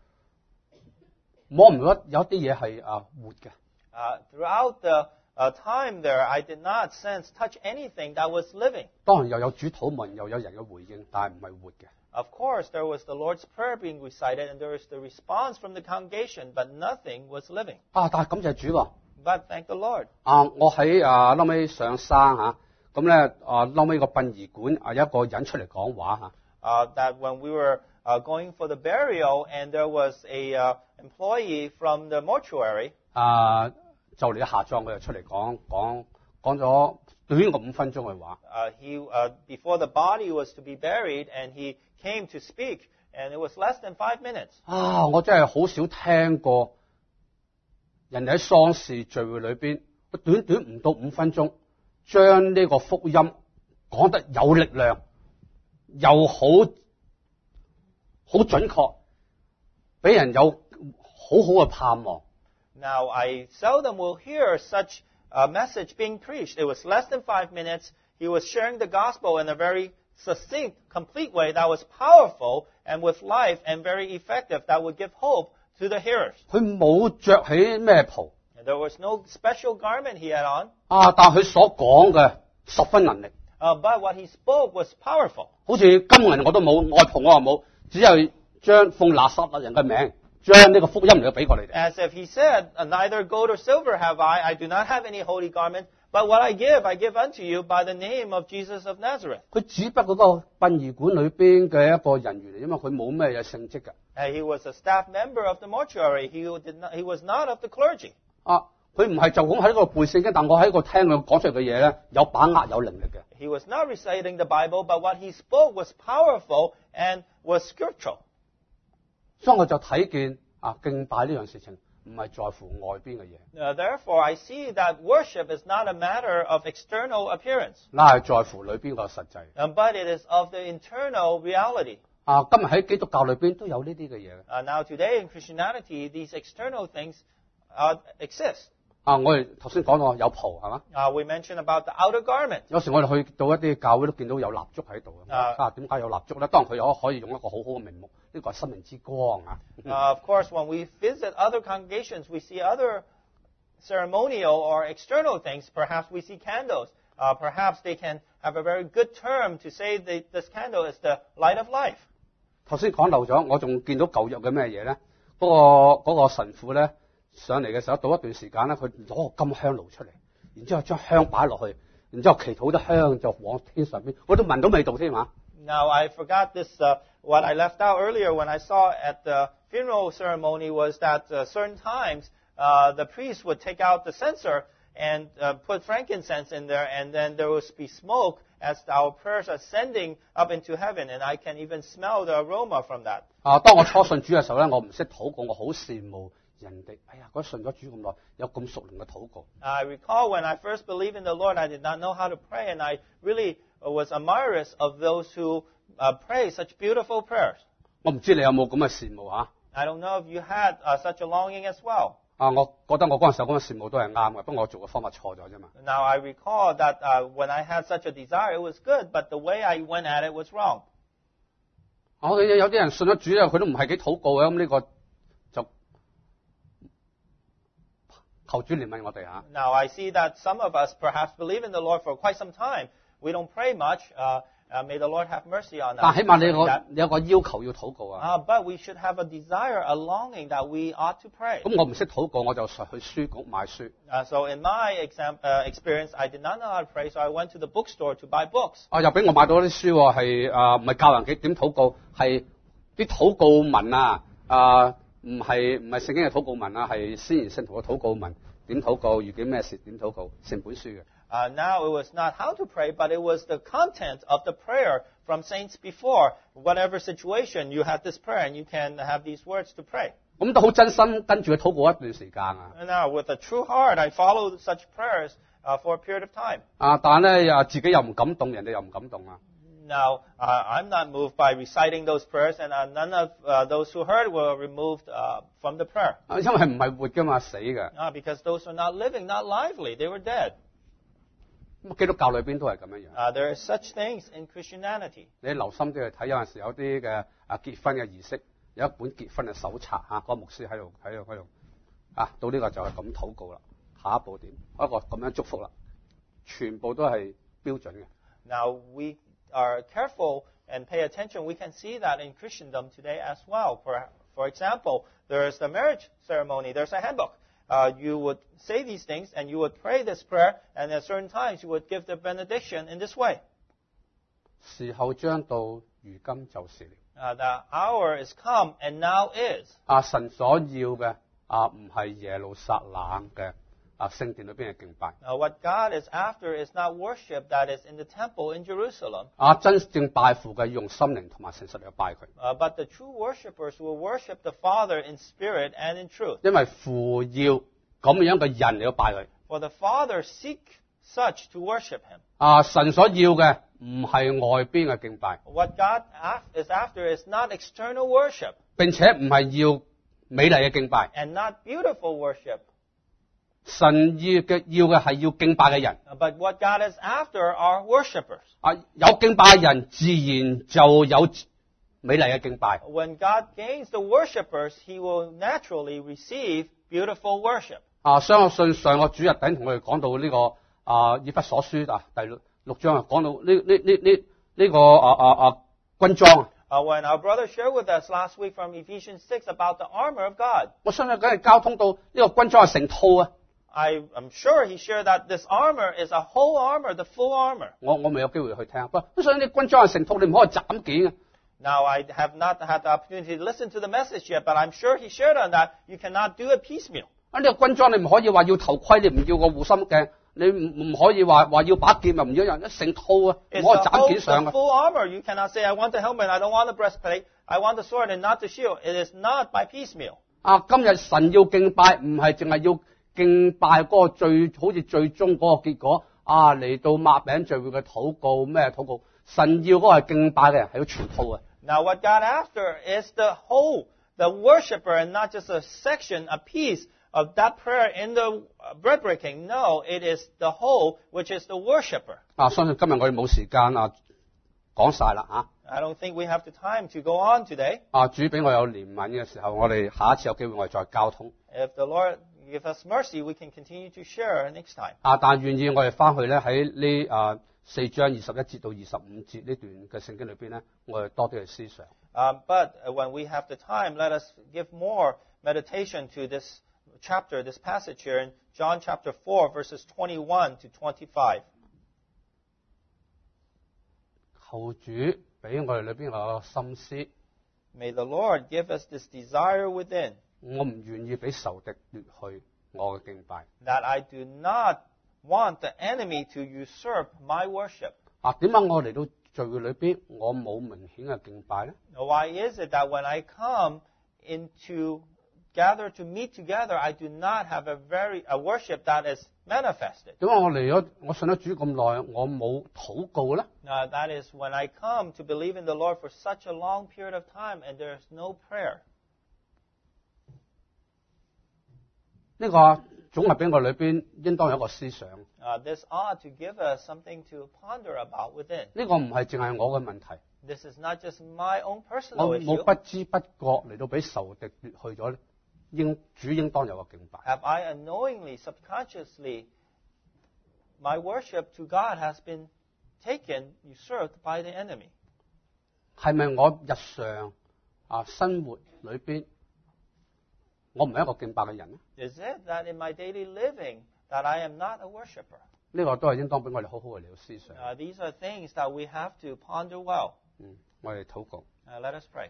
[SPEAKER 1] 摸唔到有啲嘢係活嘅。
[SPEAKER 2] Throughout the time there, I did not touch anything that was living.
[SPEAKER 1] 當然又有主禱文，又有人嘅回應，但係唔係活嘅。
[SPEAKER 2] Of course, there was the Lord's Prayer being recited, and there was the response from the congregation, but nothing was living.
[SPEAKER 1] 但係感謝主喎。
[SPEAKER 2] But thank the Lord.
[SPEAKER 1] 我喺後尾上山咁咧後尾個殯儀館有一個人出嚟講話
[SPEAKER 2] that when we were going for the burial, and there was a employee from the mortuary.
[SPEAKER 1] 就嚟下葬，佢就出嚟講咗短過5分鐘嘅話。
[SPEAKER 2] Before the body was to be buried, and he came to speak, and it was less than 5 minutes.
[SPEAKER 1] 我真係好少聽過人哋喺喪事聚會裏邊，短唔到5分鐘，將呢個福音講得有力量，又好準確，俾人有好嘅盼望。
[SPEAKER 2] Now, I seldom will hear such a message being preached. It was less than 5 minutes. He was sharing the gospel in a very succinct, complete way that was powerful and with life and very effective that would give hope to the hearers.
[SPEAKER 1] 佢冇着起咩袍。
[SPEAKER 2] There was no special garment he had on.
[SPEAKER 1] 但佢所講嘅十分能力。
[SPEAKER 2] But what he spoke was powerful.
[SPEAKER 1] 好似金銀我都冇，外袍我又冇，只係將奉拿撒勒人嘅名。將呢個福音嚟俾過你哋。
[SPEAKER 2] As if he said, neither gold or silver have I do not have any holy garment, but what I give unto you by the name of Jesus of Nazareth.
[SPEAKER 1] 佢只不過個殯儀館裏邊嘅一個人員嚟，因為佢冇咩嘢聖職㗎。
[SPEAKER 2] He was a staff member of the mortuary. He was not of the clergy.
[SPEAKER 1] 佢唔係就咁喺嗰度背聖經，但我喺個聽佢講出嚟嘅嘢咧，有把握有能力嘅。
[SPEAKER 2] He was not reciting the Bible, but what he spoke was powerful and was scriptural.
[SPEAKER 1] 所以我就睇見敬拜呢樣事情唔係在乎外邊嘅嘢。
[SPEAKER 2] Therefore, I see that worship is not a matter of external appearance.
[SPEAKER 1] 嗱係在乎裏邊個實際。
[SPEAKER 2] But it is of the internal reality.
[SPEAKER 1] 今日喺基督教裏邊都有呢啲嘅嘢。
[SPEAKER 2] Now today in Christianity, these external things exist.
[SPEAKER 1] 我哋頭先講過有袍係嘛
[SPEAKER 2] ？We mentioned about the outer garment.
[SPEAKER 1] 有時我哋去到一啲教會都見到有蠟燭喺度點解有蠟燭咧？當然佢可以用一個好好嘅名目，呢個係生命之光
[SPEAKER 2] Of course, when we visit other congregations, we see other ceremonial or external things. Perhaps we see candles. Perhaps they can have a very good term to say that this candle is the light of life.
[SPEAKER 1] 頭先講漏咗，我仲見到舊約嘅咩嘢咧？嗰個神父咧。上嚟嘅時候，到一段時間咧，佢攞個金香爐出嚟，然之後將香擺落去， 然之後祈禱啲香就往天上邊，我都聞到味道添啊！
[SPEAKER 2] Now, I forgot this, what I left out earlier when I saw at the funeral ceremony was that certain times the priest would take out the censer and put frankincense in there, and then there would be smoke as our prayers are ascending up into heaven, and I can even smell the aroma from that.
[SPEAKER 1] 當我初信主嘅時候咧，我唔識禱告，我好羨慕人哋。哎呀，嗰信咗主咁耐，有咁熟練嘅禱告。
[SPEAKER 2] I recall when I first believed in the Lord, I did not know how to pray, and I really was admirous of those who pray such beautiful prayers.
[SPEAKER 1] 我唔知你有冇咁嘅羨慕啊？
[SPEAKER 2] I don't know if you had such a longing as well.
[SPEAKER 1] 我覺得我嗰陣時候咁嘅羨慕都係啱嘅，不過我做嘅方法錯咗啫嘛。
[SPEAKER 2] Now, I recall that when I had such a desire, it was good, but the way I went at it was wrong.
[SPEAKER 1] 有啲人信咗主咧，佢都唔係幾禱告嘅，咁呢個就求主憐憫我哋嚇。
[SPEAKER 2] Now, I see that some of us perhaps believe in the Lord for quite some time. We don't pray much. May the Lord have mercy on us.
[SPEAKER 1] 但起碼你有個要求要禱告啊。
[SPEAKER 2] But we should have a desire, a longing that we ought to pray.
[SPEAKER 1] 咁我唔識禱告，我就去書局買書。
[SPEAKER 2] So in my experience, I did not know how to pray, so I went to the bookstore to buy books.
[SPEAKER 1] 又俾我買到啲書喎，係唔係教人點禱告，係啲禱告文啊，唔係聖經嘅禱告文啊，係先賢聖徒嘅禱告文，點禱告，遇見咩事點禱告，成本書嘅。
[SPEAKER 2] Now, it was not how to pray, but it was the content of the prayer from saints before. Whatever situation, you have this prayer, and you can have these words to pray.
[SPEAKER 1] 咁都好真心跟住佢禱告一段時間啊。
[SPEAKER 2] And now, with a true heart, I followed such prayers for a period of time.
[SPEAKER 1] 但係咧自己又唔感動，人哋又唔感動啊。
[SPEAKER 2] Now, I'm not moved by reciting those prayers, and none of those who heard were removed from the prayer.
[SPEAKER 1] 因為唔係活㗎嘛，死嘅。
[SPEAKER 2] Because those are not living, not lively. They were dead.
[SPEAKER 1] 咁基督教裏邊都係咁樣樣。
[SPEAKER 2] There are such things in Christianity.
[SPEAKER 1] 你留心啲去睇，有陣時有啲嘅結婚嘅儀式，有一本結婚嘅手冊啊，個牧師喺度到呢個就係咁禱告啦。下一步點？一個咁樣祝福啦，全部都係標準嘅。
[SPEAKER 2] Now, we are careful and pay attention. We can see that in Christendom today as well. For example, there is the marriage ceremony. There's a handbook. You would say these things, and you would pray this prayer, and at certain times you would give the benediction in this way.
[SPEAKER 1] 時候將到，如今就是了。
[SPEAKER 2] The hour is come, and now is.
[SPEAKER 1] 神所要嘅唔係耶路撒冷嘅聖殿裏邊嘅敬拜。
[SPEAKER 2] What God is after is not worship that is in the temple in Jerusalem.
[SPEAKER 1] 真正拜父嘅用心靈同埋誠實嚟拜佢。
[SPEAKER 2] But the true worshippers will worship the Father in spirit and in truth.
[SPEAKER 1] 因為父要咁樣嘅人嚟到拜佢。
[SPEAKER 2] For the Father seek such to worship Him.
[SPEAKER 1] 神所要嘅唔係外邊嘅敬拜，
[SPEAKER 2] What God is after is not external worship
[SPEAKER 1] 並且唔係要美麗嘅敬拜。
[SPEAKER 2] and not beautiful worship.
[SPEAKER 1] 神要嘅係要敬拜嘅人。
[SPEAKER 2] But what God is after are worshippers.
[SPEAKER 1] 有敬拜嘅人，自然就有美麗嘅敬拜。
[SPEAKER 2] When God gains the worshippers, He will naturally receive beautiful worship.
[SPEAKER 1] 相信上個主日等同我哋講到呢個以弗所書第6章講到呢個軍裝。
[SPEAKER 2] When our brother shared with us last week from Ephesians 6 about the armor of God,
[SPEAKER 1] 我相信梗係交通到呢個軍裝係成套啊。
[SPEAKER 2] I'm sure he shared that this armor is a whole armor, the full armor.
[SPEAKER 1] 我未有機會去聽，不過所以啲軍裝係成套，你唔可以斬件啊。
[SPEAKER 2] Now, I have not had the opportunity to listen to the message yet, but I'm sure he shared on that. You cannot do it piecemeal.
[SPEAKER 1] 呢個軍裝你唔可以話要頭盔，你唔要個護心鏡，你唔可以話要把劍，又唔一樣，一成套啊，唔可以斬件上
[SPEAKER 2] the
[SPEAKER 1] 啊。
[SPEAKER 2] full armor. You cannot say, I want the helmet, I don't want the breastplate, I want the sword and not the shield. It is not by piecemeal.
[SPEAKER 1] 今日神要敬拜，唔係淨係要敬拜嗰個好似最終嗰個結果嚟到擘餅聚會嘅禱告咩禱告？神要嗰個係敬拜嘅人係要全套嘅。
[SPEAKER 2] Now, what God after is the whole, the worshiper, and not just a section, a piece of that prayer in the bread breaking. No, it is the whole, which is the worshiper.
[SPEAKER 1] 相信今日我哋冇時間講晒啦
[SPEAKER 2] I don't think we have the time to go on today.
[SPEAKER 1] 主俾我有憐憫嘅時候，我哋下一次有機會我哋再交通。
[SPEAKER 2] If the Lord gives us mercy, we can continue to share next time.
[SPEAKER 1] 但願意我哋翻去咧喺呢4章21節到25節呢段嘅聖經裏邊咧，我哋多啲去思想。
[SPEAKER 2] But when we have the time, let us give more meditation to this chapter, this passage here in John chapter 4, verses 21 to 25.
[SPEAKER 1] 求主俾我哋裏邊有個心思，
[SPEAKER 2] May the Lord give us this desire within
[SPEAKER 1] 我唔願意俾仇敵奪去我嘅敬拜。
[SPEAKER 2] that I do not want the enemy to usurp my worship.
[SPEAKER 1] 點解我嚟到聚會裏邊我冇明顯嘅敬拜咧？
[SPEAKER 2] Now, why is it that when I come gather to meet together, I do not have a worship that is manifested?
[SPEAKER 1] 點解我信咗主咁耐，我冇禱告咧？
[SPEAKER 2] Now, that is when I come to believe in the Lord for such a long period of time and there is no prayer.
[SPEAKER 1] 呢個總係俾我裏邊應當有一個思想。
[SPEAKER 2] This ought to give us something to ponder about within.
[SPEAKER 1] 呢個唔係淨係我嘅問題，
[SPEAKER 2] This is not just my own
[SPEAKER 1] 我
[SPEAKER 2] personal
[SPEAKER 1] 冇
[SPEAKER 2] issue.
[SPEAKER 1] 不知不覺嚟到俾仇敵奪去咗主應當有嘅敬拜。
[SPEAKER 2] Have I unknowingly, subconsciously, my worship to God has been taken, usurped by the enemy?
[SPEAKER 1] 係咪我日常生活裏邊，我唔係一個敬拜嘅人咧？
[SPEAKER 2] Is it that in my daily living that I am not a worshiper?
[SPEAKER 1] 呢個都係應當俾我哋好好嘅嚟到思想。
[SPEAKER 2] These are things that we have to ponder well.
[SPEAKER 1] 我哋禱告，
[SPEAKER 2] Let us pray.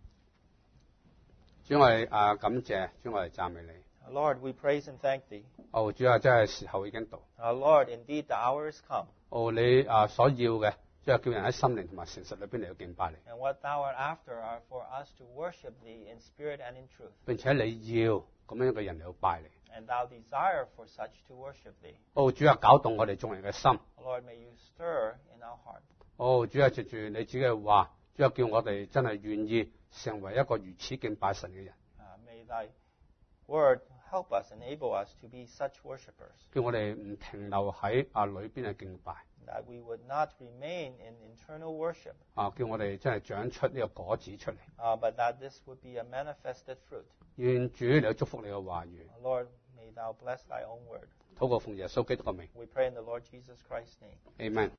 [SPEAKER 1] 主我哋感謝，主我哋讚美你。
[SPEAKER 2] Lord, we praise and thank Thee.
[SPEAKER 1] 主啊，真係時候已經到。
[SPEAKER 2] Lord, indeed the hour has come.
[SPEAKER 1] 你所要嘅，即係叫人喺心靈同埋誠實裏邊嚟到敬拜你，
[SPEAKER 2] And what Thou art after are for us to worship Thee in spirit and in truth.
[SPEAKER 1] 並且你要咁樣嘅人嚟到拜你。
[SPEAKER 2] And Thou desire for such to worship Thee.
[SPEAKER 1] 主啊，搞動我哋眾人嘅心。
[SPEAKER 2] Lord, may You stir in our heart.
[SPEAKER 1] 主啊，藉住你自己嘅話，主啊，叫我哋真係願意成為一個如此敬拜神嘅人。
[SPEAKER 2] May Thy word help us, enable us to be such worshippers.
[SPEAKER 1] 叫我哋唔停留喺裏邊嘅敬拜，
[SPEAKER 2] That we would not remain in internal worship,
[SPEAKER 1] 叫我哋真係長出呢個果子出嚟。
[SPEAKER 2] but that this would be a manifested fruit.
[SPEAKER 1] 願主嚟到祝福你嘅話語。
[SPEAKER 2] Lord, may Thou bless Thy own word.
[SPEAKER 1] 禱告奉耶穌基督嘅名
[SPEAKER 2] We pray in the Lord Jesus Christ's name.
[SPEAKER 1] ，Amen。